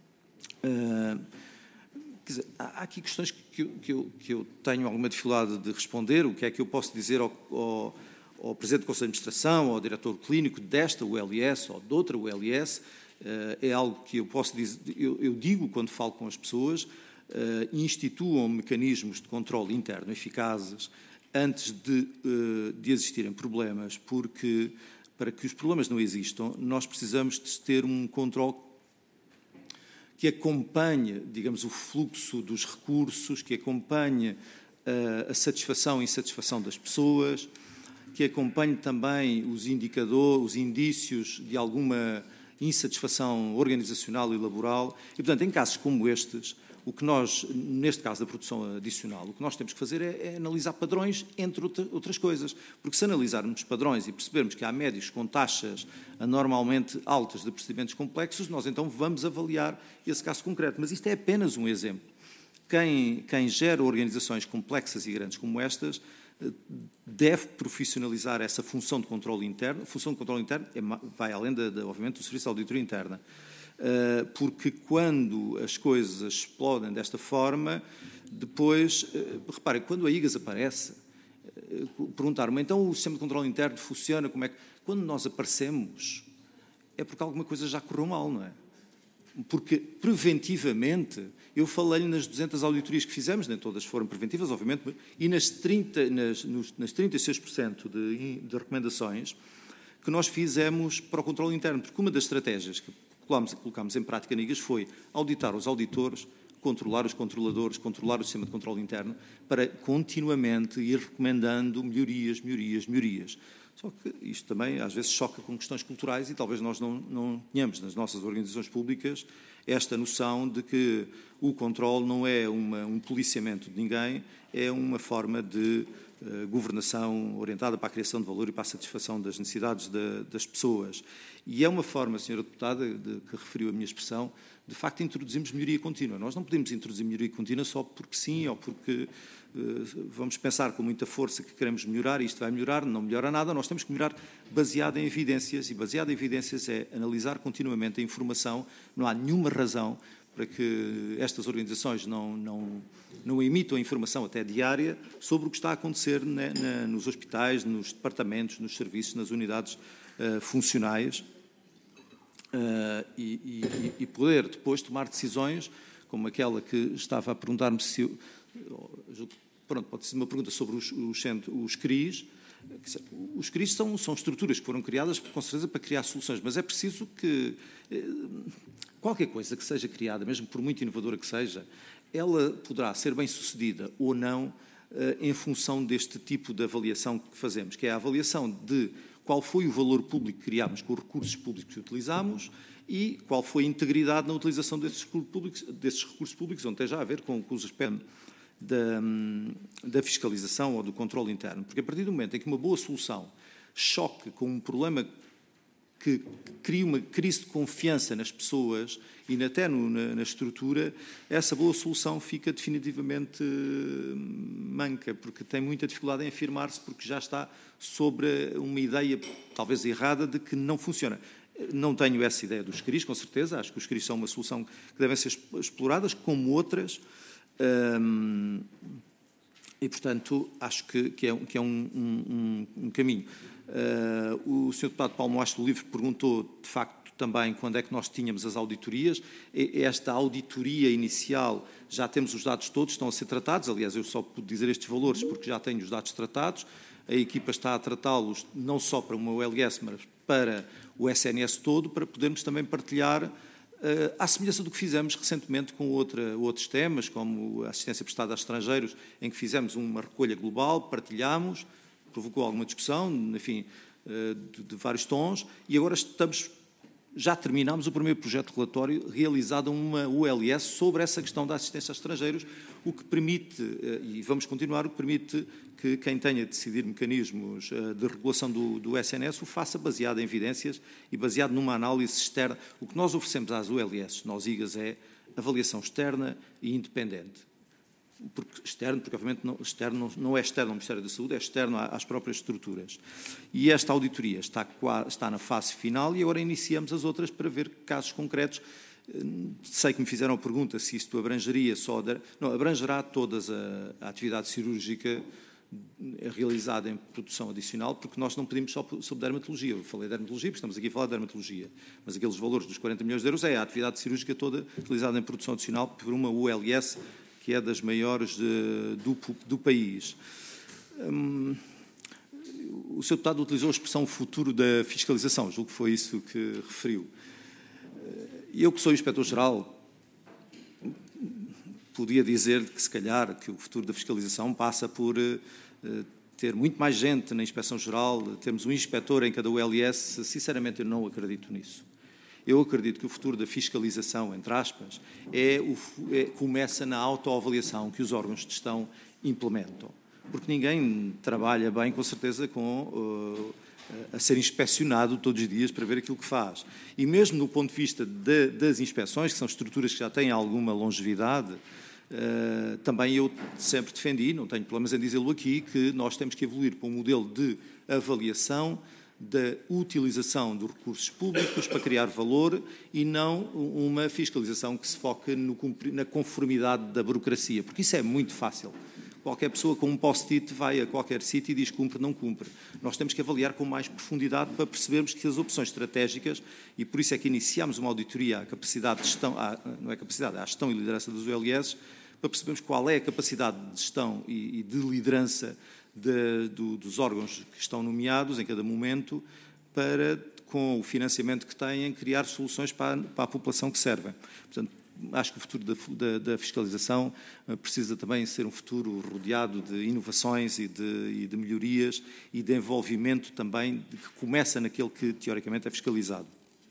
Quer dizer, há aqui questões que eu tenho alguma dificuldade de responder. O que é que eu posso dizer ao Presidente do Conselho de Administração, ao Diretor Clínico desta ULS ou de outra ULS? É algo que eu posso dizer, eu digo quando falo com as pessoas, instituam mecanismos de controle interno eficazes antes de existirem problemas, porque para que os problemas não existam, nós precisamos de ter um controle que acompanhe, digamos, o fluxo dos recursos, que acompanhe a satisfação e insatisfação das pessoas, que acompanhe também os indicadores, os indícios de alguma insatisfação organizacional e laboral. E, portanto, em casos como estes, o que nós, neste caso da produção adicional, o que nós temos que fazer é analisar padrões, entre outras coisas. Porque se analisarmos padrões e percebermos que há médios com taxas anormalmente altas de procedimentos complexos, nós então vamos avaliar esse caso concreto. Mas isto é apenas um exemplo. Quem gera organizações complexas e grandes como estas deve profissionalizar essa função de controle interno. A função de controle interno vai além, obviamente, do Serviço de Auditoria Interna. Porque quando as coisas explodem desta forma, depois, reparem, quando a IGAS aparece, perguntaram-me, então o sistema de controle interno funciona, como é que... Quando nós aparecemos, é porque alguma coisa já correu mal, não é? Porque, preventivamente, eu falei-lhe nas 200 auditorias que fizemos, nem todas foram preventivas, obviamente, e nas 36% de recomendações que nós fizemos para o controle interno, porque uma das estratégias que colocámos em prática na IGAS foi auditar os auditores, controlar os controladores, controlar o sistema de controle interno, para continuamente ir recomendando melhorias. Só que isto também às vezes choca com questões culturais e talvez nós não tenhamos nas nossas organizações públicas esta noção de que o controle não é um policiamento de ninguém, é uma forma de governação orientada para a criação de valor e para a satisfação das necessidades das pessoas. E é uma forma, Sra. Deputada, que referiu a minha expressão, de facto introduzimos melhoria contínua. Nós não podemos introduzir melhoria contínua só porque sim, ou porque vamos pensar com muita força que queremos melhorar e isto vai melhorar, não melhora nada. Nós temos que melhorar baseado em evidências, e baseado em evidências é analisar continuamente a informação. Não há nenhuma razão para que estas organizações não emitam a informação até diária sobre o que está a acontecer nos hospitais, nos departamentos, nos serviços, nas unidades funcionais, e poder depois tomar decisões como aquela que estava a perguntar-me se... Pronto, pode ser uma pergunta sobre os CRIs. Os CRIs são estruturas que foram criadas, com certeza, para criar soluções, mas é preciso que qualquer coisa que seja criada, mesmo por muito inovadora que seja, ela poderá ser bem-sucedida ou não em função deste tipo de avaliação que fazemos, que é a avaliação de qual foi o valor público que criámos com os recursos públicos que utilizámos e qual foi a integridade na utilização desses recursos públicos, onde tem já a ver com os aspectos da fiscalização ou do controle interno. Porque a partir do momento em que uma boa solução choque com um problema que cria uma crise de confiança nas pessoas e até na estrutura, essa boa solução fica definitivamente manca, porque tem muita dificuldade em afirmar-se, porque já está sobre uma ideia, talvez errada, de que não funciona. Não tenho essa ideia dos CRIs, com certeza. Acho que os CRIs são uma solução que devem ser exploradas, como outras. E, portanto, acho que é um caminho. O Sr. Deputado Paulo Moacho do Livre perguntou, de facto, também quando é que nós tínhamos as auditorias. Esta auditoria inicial, já temos os dados todos, estão a ser tratados. Aliás, eu só pude dizer estes valores porque já tenho os dados tratados. A equipa está a tratá-los não só para uma OLS, mas para o SNS todo, para podermos também partilhar, à semelhança do que fizemos recentemente com outros temas, como a assistência prestada a estrangeiros, em que fizemos uma recolha global, partilhámos, provocou alguma discussão, enfim, de vários tons, e agora já terminámos o primeiro projeto de relatório realizado uma ULS sobre essa questão da assistência a estrangeiros, o que permite, e vamos continuar, o que permite que quem tenha de decidir mecanismos de regulação do SNS o faça baseado em evidências e baseado numa análise externa. O que nós oferecemos às ULS, nós IGAs, é avaliação externa e independente. Porque obviamente não é externo ao Ministério da Saúde, é externo às próprias estruturas. E esta auditoria está na fase final e agora iniciamos as outras para ver casos concretos. Sei que me fizeram a pergunta se isto abrangeria não, abrangerá toda a atividade cirúrgica realizada em produção adicional, porque nós não pedimos só sobre dermatologia. Eu falei de dermatologia, porque estamos aqui a falar de dermatologia, mas aqueles valores dos 40 milhões de euros é a atividade cirúrgica toda realizada em produção adicional por uma ULS, que é das maiores do país. O Sr. Deputado utilizou a expressão futuro da fiscalização, julgo que foi isso que referiu. Eu, que sou Inspetor-Geral, podia dizer que, se calhar, que o futuro da fiscalização passa por ter muito mais gente na Inspeção-Geral, termos um inspetor em cada ULS. Sinceramente, eu não acredito nisso. Eu acredito que o futuro da fiscalização, entre aspas, começa na autoavaliação que os órgãos de gestão implementam. Porque ninguém trabalha bem, com certeza, a ser inspecionado todos os dias para ver aquilo que faz. E mesmo do ponto de vista das inspeções, que são estruturas que já têm alguma longevidade, também eu sempre defendi, não tenho problemas em dizê-lo aqui, que nós temos que evoluir para um modelo de avaliação da utilização dos recursos públicos para criar valor e não uma fiscalização que se foque na conformidade da burocracia, porque isso é muito fácil. Qualquer pessoa com um post-it vai a qualquer sítio e diz cumpre, não cumpre. Nós temos que avaliar com mais profundidade para percebermos que as opções estratégicas, e por isso é que iniciámos uma auditoria à capacidade de gestão, não é capacidade, à gestão e liderança das ULS, para percebermos qual é a capacidade de gestão e de liderança dos órgãos que estão nomeados em cada momento para, com o financiamento que têm, criar soluções para a população que servem. Portanto, acho que o futuro da fiscalização precisa também ser um futuro rodeado de inovações e de melhorias e de envolvimento também que começa naquele que, teoricamente, é fiscalizado.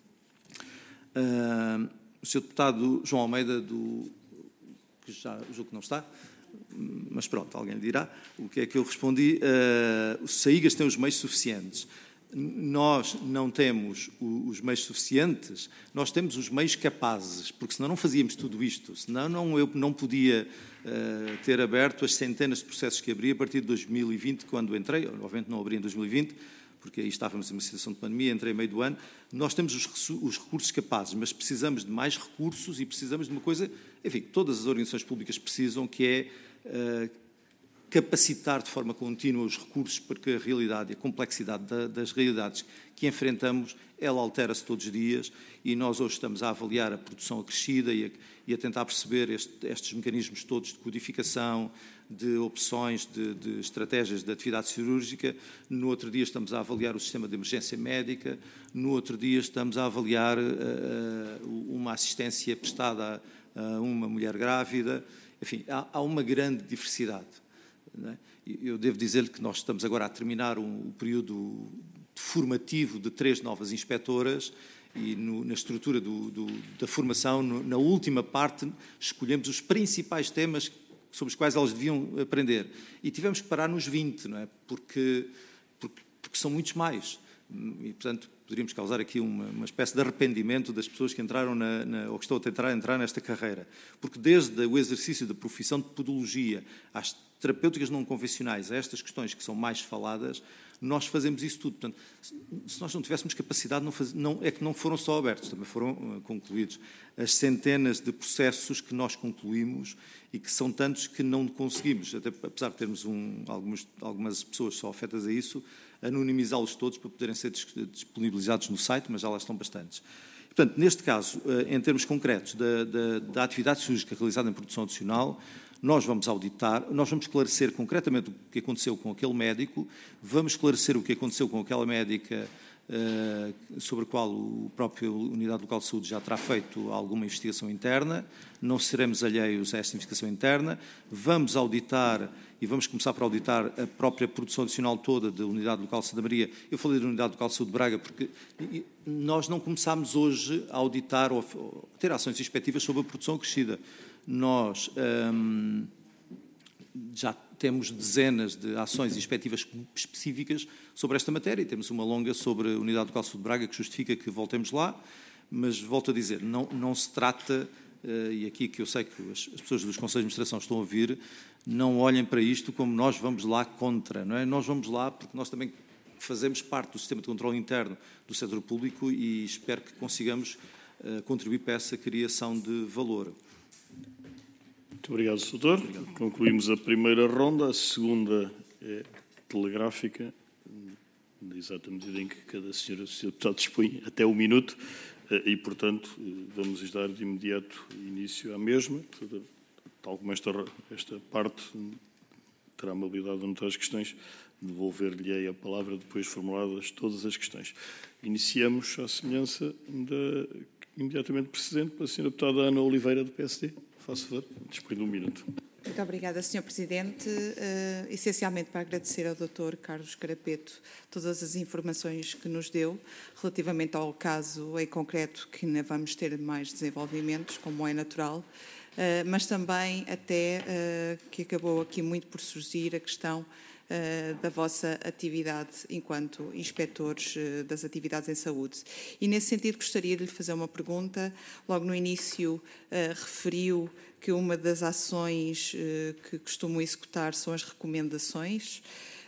O Sr. Deputado João Almeida, que já julgo que não está, mas pronto, alguém lhe dirá o que é que eu respondi. Os SAIGAs têm os meios suficientes. Nós não temos os meios suficientes, nós temos os meios capazes, porque senão não fazíamos tudo isto, senão eu não podia ter aberto as centenas de processos que abri a partir de 2020, quando entrei. Obviamente não abri em 2020, porque aí estávamos em uma situação de pandemia, entrei em meio do ano. Nós temos os recursos capazes, mas precisamos de mais recursos e precisamos de uma coisa, enfim, que todas as organizações públicas precisam, que é capacitar de forma contínua os recursos, porque a realidade e a complexidade das realidades que enfrentamos, ela altera-se todos os dias e nós hoje estamos a avaliar a produção acrescida e a tentar perceber estes mecanismos todos de codificação, de opções, de estratégias de atividade cirúrgica. No outro dia estamos a avaliar o sistema de emergência médica, no outro dia estamos a avaliar uma assistência prestada a uma mulher grávida. Enfim, há uma grande diversidade. Eu devo dizer-lhe que nós estamos agora a terminar o período formativo de 3 novas inspetoras e na estrutura da formação, na última parte, escolhemos os principais temas sobre os quais elas deviam aprender. E tivemos que parar nos 20, não é? Porque são muitos mais. E, portanto, poderíamos causar aqui uma espécie de arrependimento das pessoas que entraram ou que estão a tentar entrar nesta carreira. Porque desde o exercício da profissão de podologia às terapêuticas não convencionais, a estas questões que são mais faladas, nós fazemos isso tudo. Portanto, se nós não tivéssemos capacidade, é que não foram só abertos, também foram concluídos. As centenas de processos que nós concluímos e que são tantos que não conseguimos, até, apesar de termos algumas pessoas só afetas a isso, anonimizá-los todos para poderem ser disponibilizados no site, mas já lá estão bastantes. Portanto, neste caso, em termos concretos da atividade cirúrgica realizada em produção adicional, nós vamos auditar, nós vamos esclarecer concretamente o que aconteceu com aquele médico, vamos esclarecer o que aconteceu com aquela médica sobre a qual o próprio Unidade Local de Saúde já terá feito alguma investigação interna, não seremos alheios a esta investigação interna, vamos auditar e vamos começar por auditar a própria produção adicional toda da Unidade Local de Santa Maria. Eu falei da Unidade Local de Saúde de Braga porque nós não começámos hoje a auditar ou a ter ações inspectivas sobre a produção acrescida. Nós já temos dezenas de ações inspectivas específicas sobre esta matéria e temos uma longa sobre a Unidade Local de Saúde de Braga que justifica que voltemos lá, mas volto a dizer, não se trata, e aqui que eu sei que as pessoas dos Conselhos de Administração estão a ouvir, não olhem para isto como nós vamos lá contra, não é? Nós vamos lá porque nós também fazemos parte do sistema de controle interno do setor público e espero que consigamos contribuir para essa criação de valor. Muito obrigado, Sr. Doutor. Concluímos a primeira ronda, a segunda é telegráfica, na exata medida em que cada senhor deputado dispõe até 1 minuto e, portanto, vamos dar de imediato início à mesma. Tal como esta parte terá a amabilidade de anotar as questões, devolver-lhe a palavra depois formuladas todas as questões. Iniciamos à semelhança da imediatamente precedente pela Sra. Deputada Ana Oliveira, do PSD. Faço favor, dispõe de 1 minuto. Muito obrigada, Sr. Presidente. Essencialmente para agradecer ao Dr. Carlos Carapeto todas as informações que nos deu relativamente ao caso em concreto, que ainda vamos ter mais desenvolvimentos, como é natural, mas também até que acabou aqui muito por surgir a questão da vossa atividade enquanto inspectores das atividades em saúde. E, nesse sentido, gostaria de lhe fazer uma pergunta. Logo no início, referiu que uma das ações que costumam executar são as recomendações.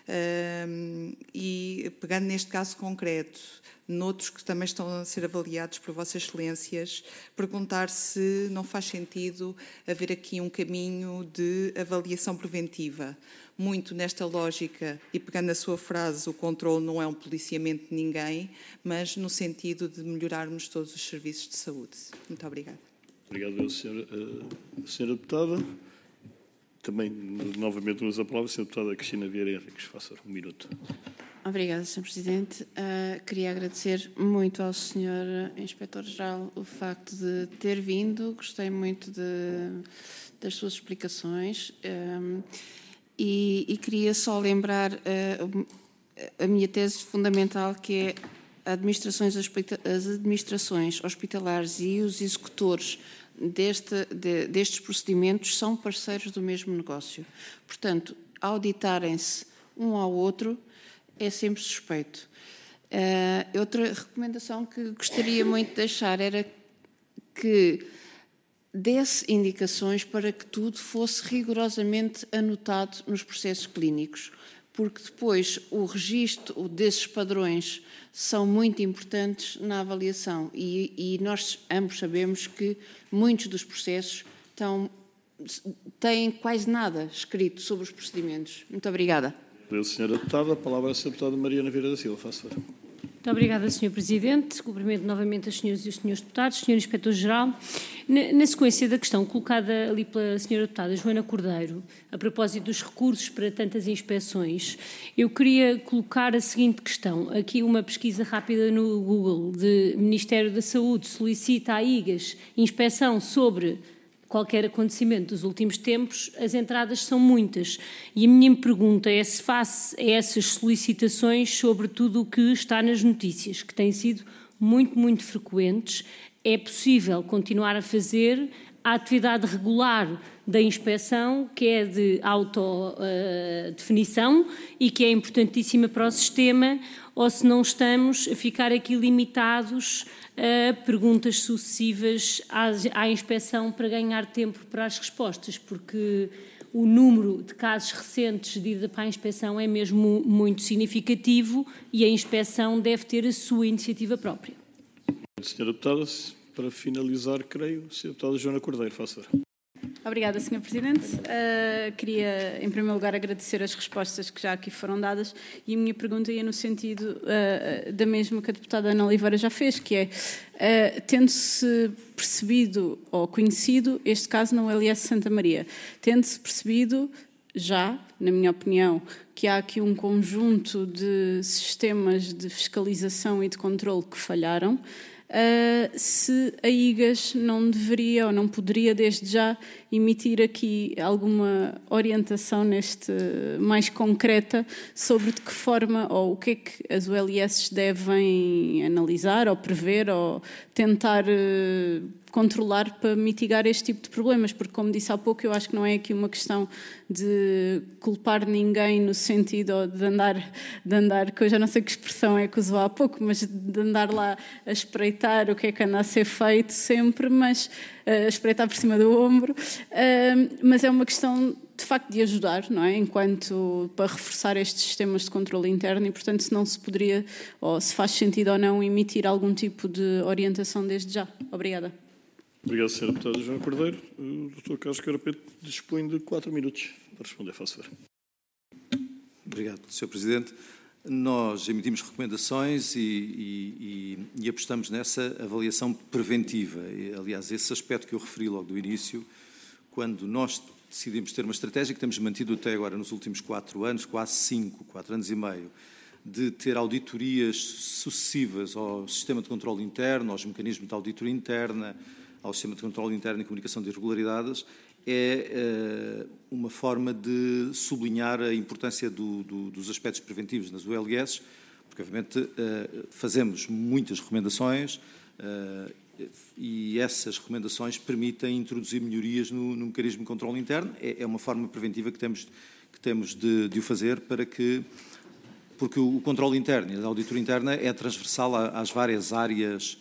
E, pegando neste caso concreto, noutros que também estão a ser avaliados por Vossas Excelências, perguntar se não faz sentido haver aqui um caminho de avaliação preventiva. Muito nesta lógica, e pegando na sua frase, o controle não é um policiamento de ninguém, mas no sentido de melhorarmos todos os serviços de saúde. Muito obrigada. Obrigado, Sra. Deputada. Também, novamente, usa a palavra a Sra. Deputada Cristina Vieira Henriques. Faça 1 minuto. Obrigada, Sr. Presidente. Queria agradecer muito ao Sr. Inspetor-Geral o facto de ter vindo. Gostei muito das suas explicações. E queria só lembrar a minha tese fundamental, que é as administrações hospitalares e os executores destes procedimentos são parceiros do mesmo negócio. Portanto, auditarem-se um ao outro é sempre suspeito. Outra recomendação que gostaria muito de deixar era que desse indicações para que tudo fosse rigorosamente anotado nos processos clínicos, porque depois o registro desses padrões são muito importantes na avaliação e nós ambos sabemos que muitos dos processos têm quase nada escrito sobre os procedimentos. Muito obrigada. Sra. Deputada, a palavra à Sra. Deputada Mariana Vieira da Silva. Faça favor. Muito obrigada, Sr. Presidente. Cumprimento novamente as senhoras e os senhores deputados, Sr. Inspetor-Geral. Na sequência da questão colocada ali pela Sra. Deputada Joana Cordeiro, a propósito dos recursos para tantas inspeções, eu queria colocar a seguinte questão. Aqui uma pesquisa rápida no Google de Ministério da Saúde solicita à IGAS inspeção sobre qualquer acontecimento dos últimos tempos, as entradas são muitas. E a minha pergunta é se face a essas solicitações sobre tudo o que está nas notícias, que têm sido muito, muito frequentes, é possível continuar a fazer a atividade regular da inspeção, que é de autodefinição e que é importantíssima para o sistema, ou se não estamos a ficar aqui limitados a perguntas sucessivas à inspeção para ganhar tempo para as respostas, porque o número de casos recentes de ida para a inspeção é mesmo muito significativo e a inspeção deve ter a sua iniciativa própria. Senhora Deputada, para finalizar, creio, Senhora Deputada Joana Cordeiro, faça favor. Obrigada, Sr. Presidente. Queria, em primeiro lugar, agradecer as respostas que já aqui foram dadas e a minha pergunta ia no sentido da mesma que a deputada Ana Oliveira já fez, que é, tendo-se percebido ou conhecido este caso na ULS Santa Maria, tendo-se percebido já, na minha opinião, que há aqui um conjunto de sistemas de fiscalização e de controle que falharam, se a IGAS não deveria ou não poderia desde já emitir aqui alguma orientação mais concreta sobre de que forma ou o que é que as ULS devem analisar ou prever ou tentar controlar para mitigar este tipo de problemas, porque, como disse há pouco, eu acho que não é aqui uma questão de culpar ninguém no sentido de andar, que eu já não sei que expressão é que usou há pouco, mas de andar lá a espreitar o que é que anda a ser feito sempre, mas a espreitar por cima do ombro, mas é uma questão de facto de ajudar, não é? Enquanto para reforçar estes sistemas de controle interno e, portanto, se não se poderia, ou se faz sentido ou não, emitir algum tipo de orientação desde já. Obrigada. Obrigado, Sra. Deputada Joana Cordeiro. O Dr. Carlos Carapeto dispõe de 4 minutos para responder. Faça favor. Obrigado, Sr. Presidente. Nós emitimos recomendações e apostamos nessa avaliação preventiva. Aliás, esse aspecto que eu referi logo do início, quando nós decidimos ter uma estratégia que temos mantido até agora nos últimos 4 anos, quase 5, 4 anos e meio, de ter auditorias sucessivas ao sistema de controle interno, aos mecanismos de auditoria interna, ao sistema de controle interno e comunicação de irregularidades, é uma forma de sublinhar a importância dos aspectos preventivos nas ULS, porque, obviamente, fazemos muitas recomendações e essas recomendações permitem introduzir melhorias no mecanismo de controle interno. É uma forma preventiva que temos de o fazer porque o controle interno e a auditoria interna é transversal às várias áreas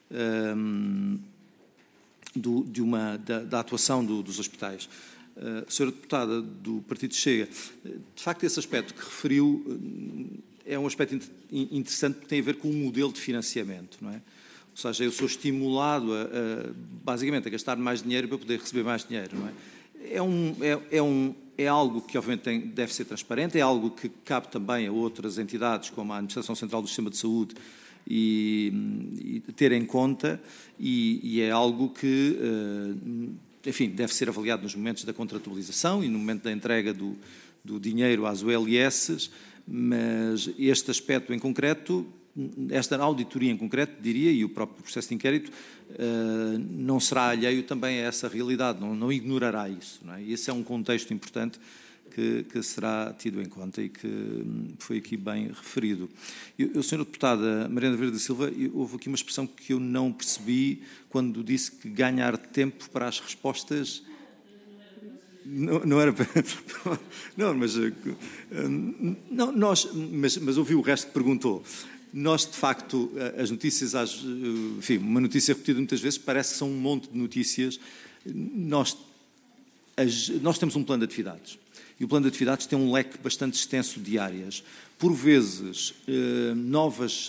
da atuação dos hospitais. Senhora Deputada do Partido Chega, de facto esse aspecto que referiu é um aspecto interessante que tem a ver com o modelo de financiamento, não é? Ou seja, eu sou estimulado basicamente a gastar mais dinheiro para poder receber mais dinheiro, não é? É algo que obviamente deve ser transparente, é algo que cabe também a outras entidades como a Administração Central do Sistema de Saúde e ter em conta, e é algo que, enfim, deve ser avaliado nos momentos da contratualização e no momento da entrega do dinheiro às ULS, mas este aspecto em concreto, esta auditoria em concreto, diria, e o próprio processo de inquérito, não será alheio também a essa realidade, não ignorará isso, não é? E esse é um contexto importante que será tido em conta e que foi aqui bem referido. Sra. Deputada Mariana Vieira da Silva, houve aqui uma expressão que eu não percebi quando disse que ganhar tempo para as respostas... Não era para... Não, mas ouvi o resto que perguntou. Nós, de facto, as notícias, enfim, uma notícia repetida muitas vezes, parece que são um monte de notícias. Nós temos um plano de atividades. E o plano de atividades tem um leque bastante extenso de áreas. Por vezes, novas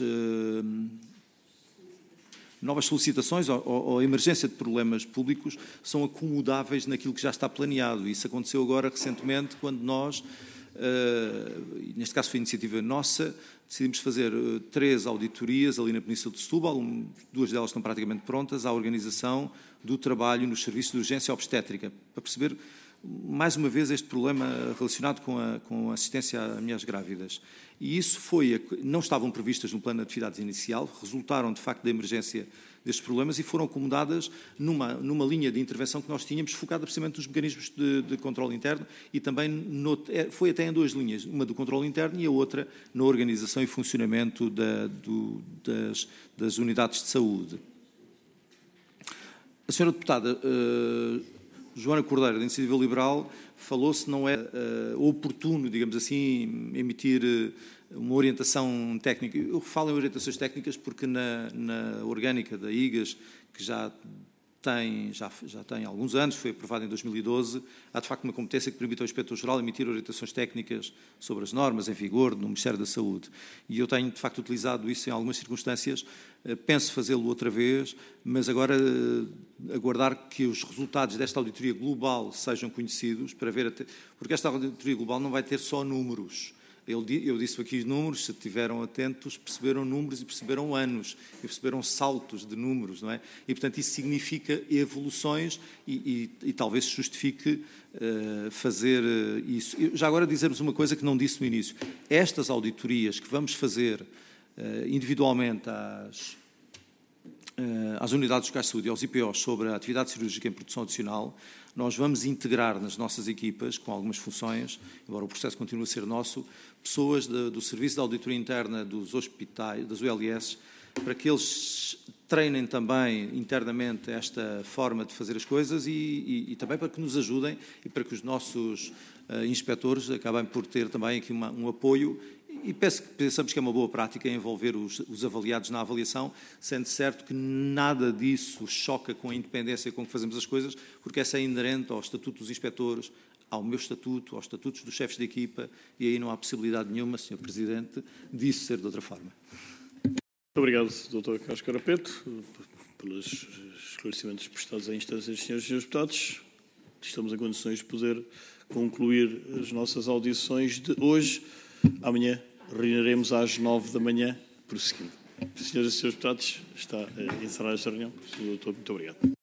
solicitações ou emergência de problemas públicos são acomodáveis naquilo que já está planeado. Isso aconteceu agora recentemente, quando nós, neste caso foi iniciativa nossa, decidimos fazer 3 auditorias ali na Península de Setúbal, 2 delas estão praticamente prontas, à organização do trabalho nos serviços de urgência obstétrica, para perceber mais uma vez este problema relacionado com a assistência a mulheres grávidas. E isso não estavam previstas no plano de atividades inicial, resultaram de facto da emergência destes problemas e foram acomodadas numa linha de intervenção que nós tínhamos, focada precisamente nos mecanismos de controle interno e também foi até em 2 linhas, uma do controle interno e a outra na organização e funcionamento das unidades de saúde. A senhora deputada Joana Cordeiro, da Iniciativa Liberal, falou se não é oportuno, digamos assim, emitir uma orientação técnica. Eu falo em orientações técnicas porque na orgânica da IGAS, que já tem alguns anos, foi aprovada em 2012, há de facto uma competência que permite ao Inspetor-Geral emitir orientações técnicas sobre as normas em vigor no Ministério da Saúde. E eu tenho de facto utilizado isso em algumas circunstâncias, penso fazê-lo outra vez, mas agora aguardar que os resultados desta auditoria global sejam conhecidos, para ver porque esta auditoria global não vai ter só números. Eu disse aqui os números, se estiveram atentos, perceberam números e perceberam anos, e perceberam saltos de números, não é? E, portanto, isso significa evoluções e talvez se justifique fazer isso. Já agora dizermos uma coisa que não disse no início. Estas auditorias que vamos fazer individualmente às unidades locais de saúde e aos IPOs sobre a atividade cirúrgica em produção adicional, nós vamos integrar nas nossas equipas, com algumas funções, embora o processo continue a ser nosso, pessoas do Serviço de Auditoria Interna dos hospitais, das ULS, para que eles treinem também internamente esta forma de fazer as coisas e também para que nos ajudem e para que os nossos inspectores acabem por ter também aqui um apoio. E pensamos que é uma boa prática envolver os avaliados na avaliação, sendo certo que nada disso choca com a independência com que fazemos as coisas, porque essa é inerente ao Estatuto dos Inspectores, ao meu Estatuto, aos Estatutos dos Chefes de Equipa, e aí não há possibilidade nenhuma, Sr. Presidente, disso ser de outra forma. Muito obrigado, Dr. Carlos Carapeto, pelos esclarecimentos prestados à instância dos senhores e senhores deputados. Estamos em condições de poder concluir as nossas audições de hoje. Amanhã reuniremos às 9 da manhã, prosseguindo. Senhoras e senhores deputados, está encerrada esta reunião. Senhor doutor, muito obrigado.